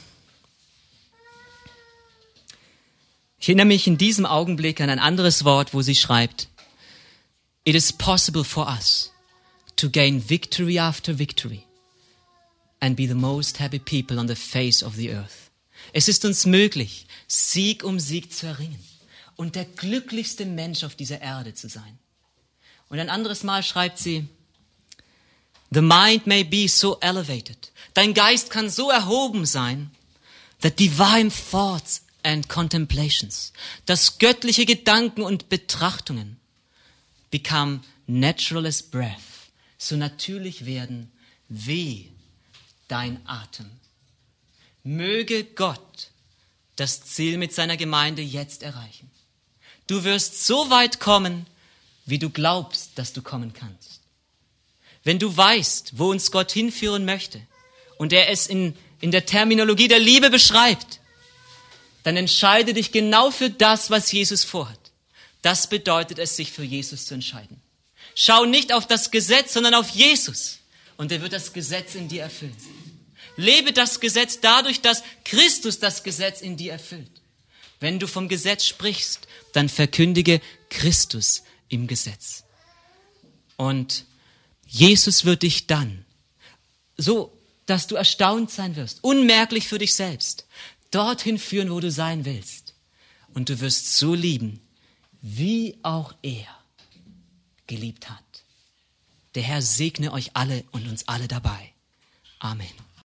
ich erinnere mich in diesem Augenblick an ein anderes Wort, wo sie schreibt, It is possible for us to gain victory after victory and be the most happy people on the face of the earth. Es ist uns möglich, Sieg um Sieg zu erringen und der glücklichste Mensch auf dieser Erde zu sein. Und ein anderes Mal schreibt sie, The mind may be so elevated. Dein Geist kann so erhoben sein, that divine thoughts and contemplations, dass göttliche Gedanken und Betrachtungen become natural as breath, so natürlich werden wie dein Atem. Möge Gott das Ziel mit seiner Gemeinde jetzt erreichen. Du wirst so weit kommen, wie du glaubst, dass du kommen kannst. Wenn du weißt, wo uns Gott hinführen möchte und er es in der Terminologie der Liebe beschreibt, dann entscheide dich genau für das, was Jesus vorhat. Das bedeutet es, sich für Jesus zu entscheiden. Schau nicht auf das Gesetz, sondern auf Jesus. Und er wird das Gesetz in dir erfüllen. Lebe das Gesetz dadurch, dass Christus das Gesetz in dir erfüllt. Wenn du vom Gesetz sprichst, dann verkündige Christus im Gesetz. Und Jesus wird dich dann, so dass du erstaunt sein wirst, unmerklich für dich selbst, dorthin führen, wo du sein willst. Und du wirst so lieben, wie auch er geliebt hat. Der Herr segne euch alle und uns alle dabei. Amen.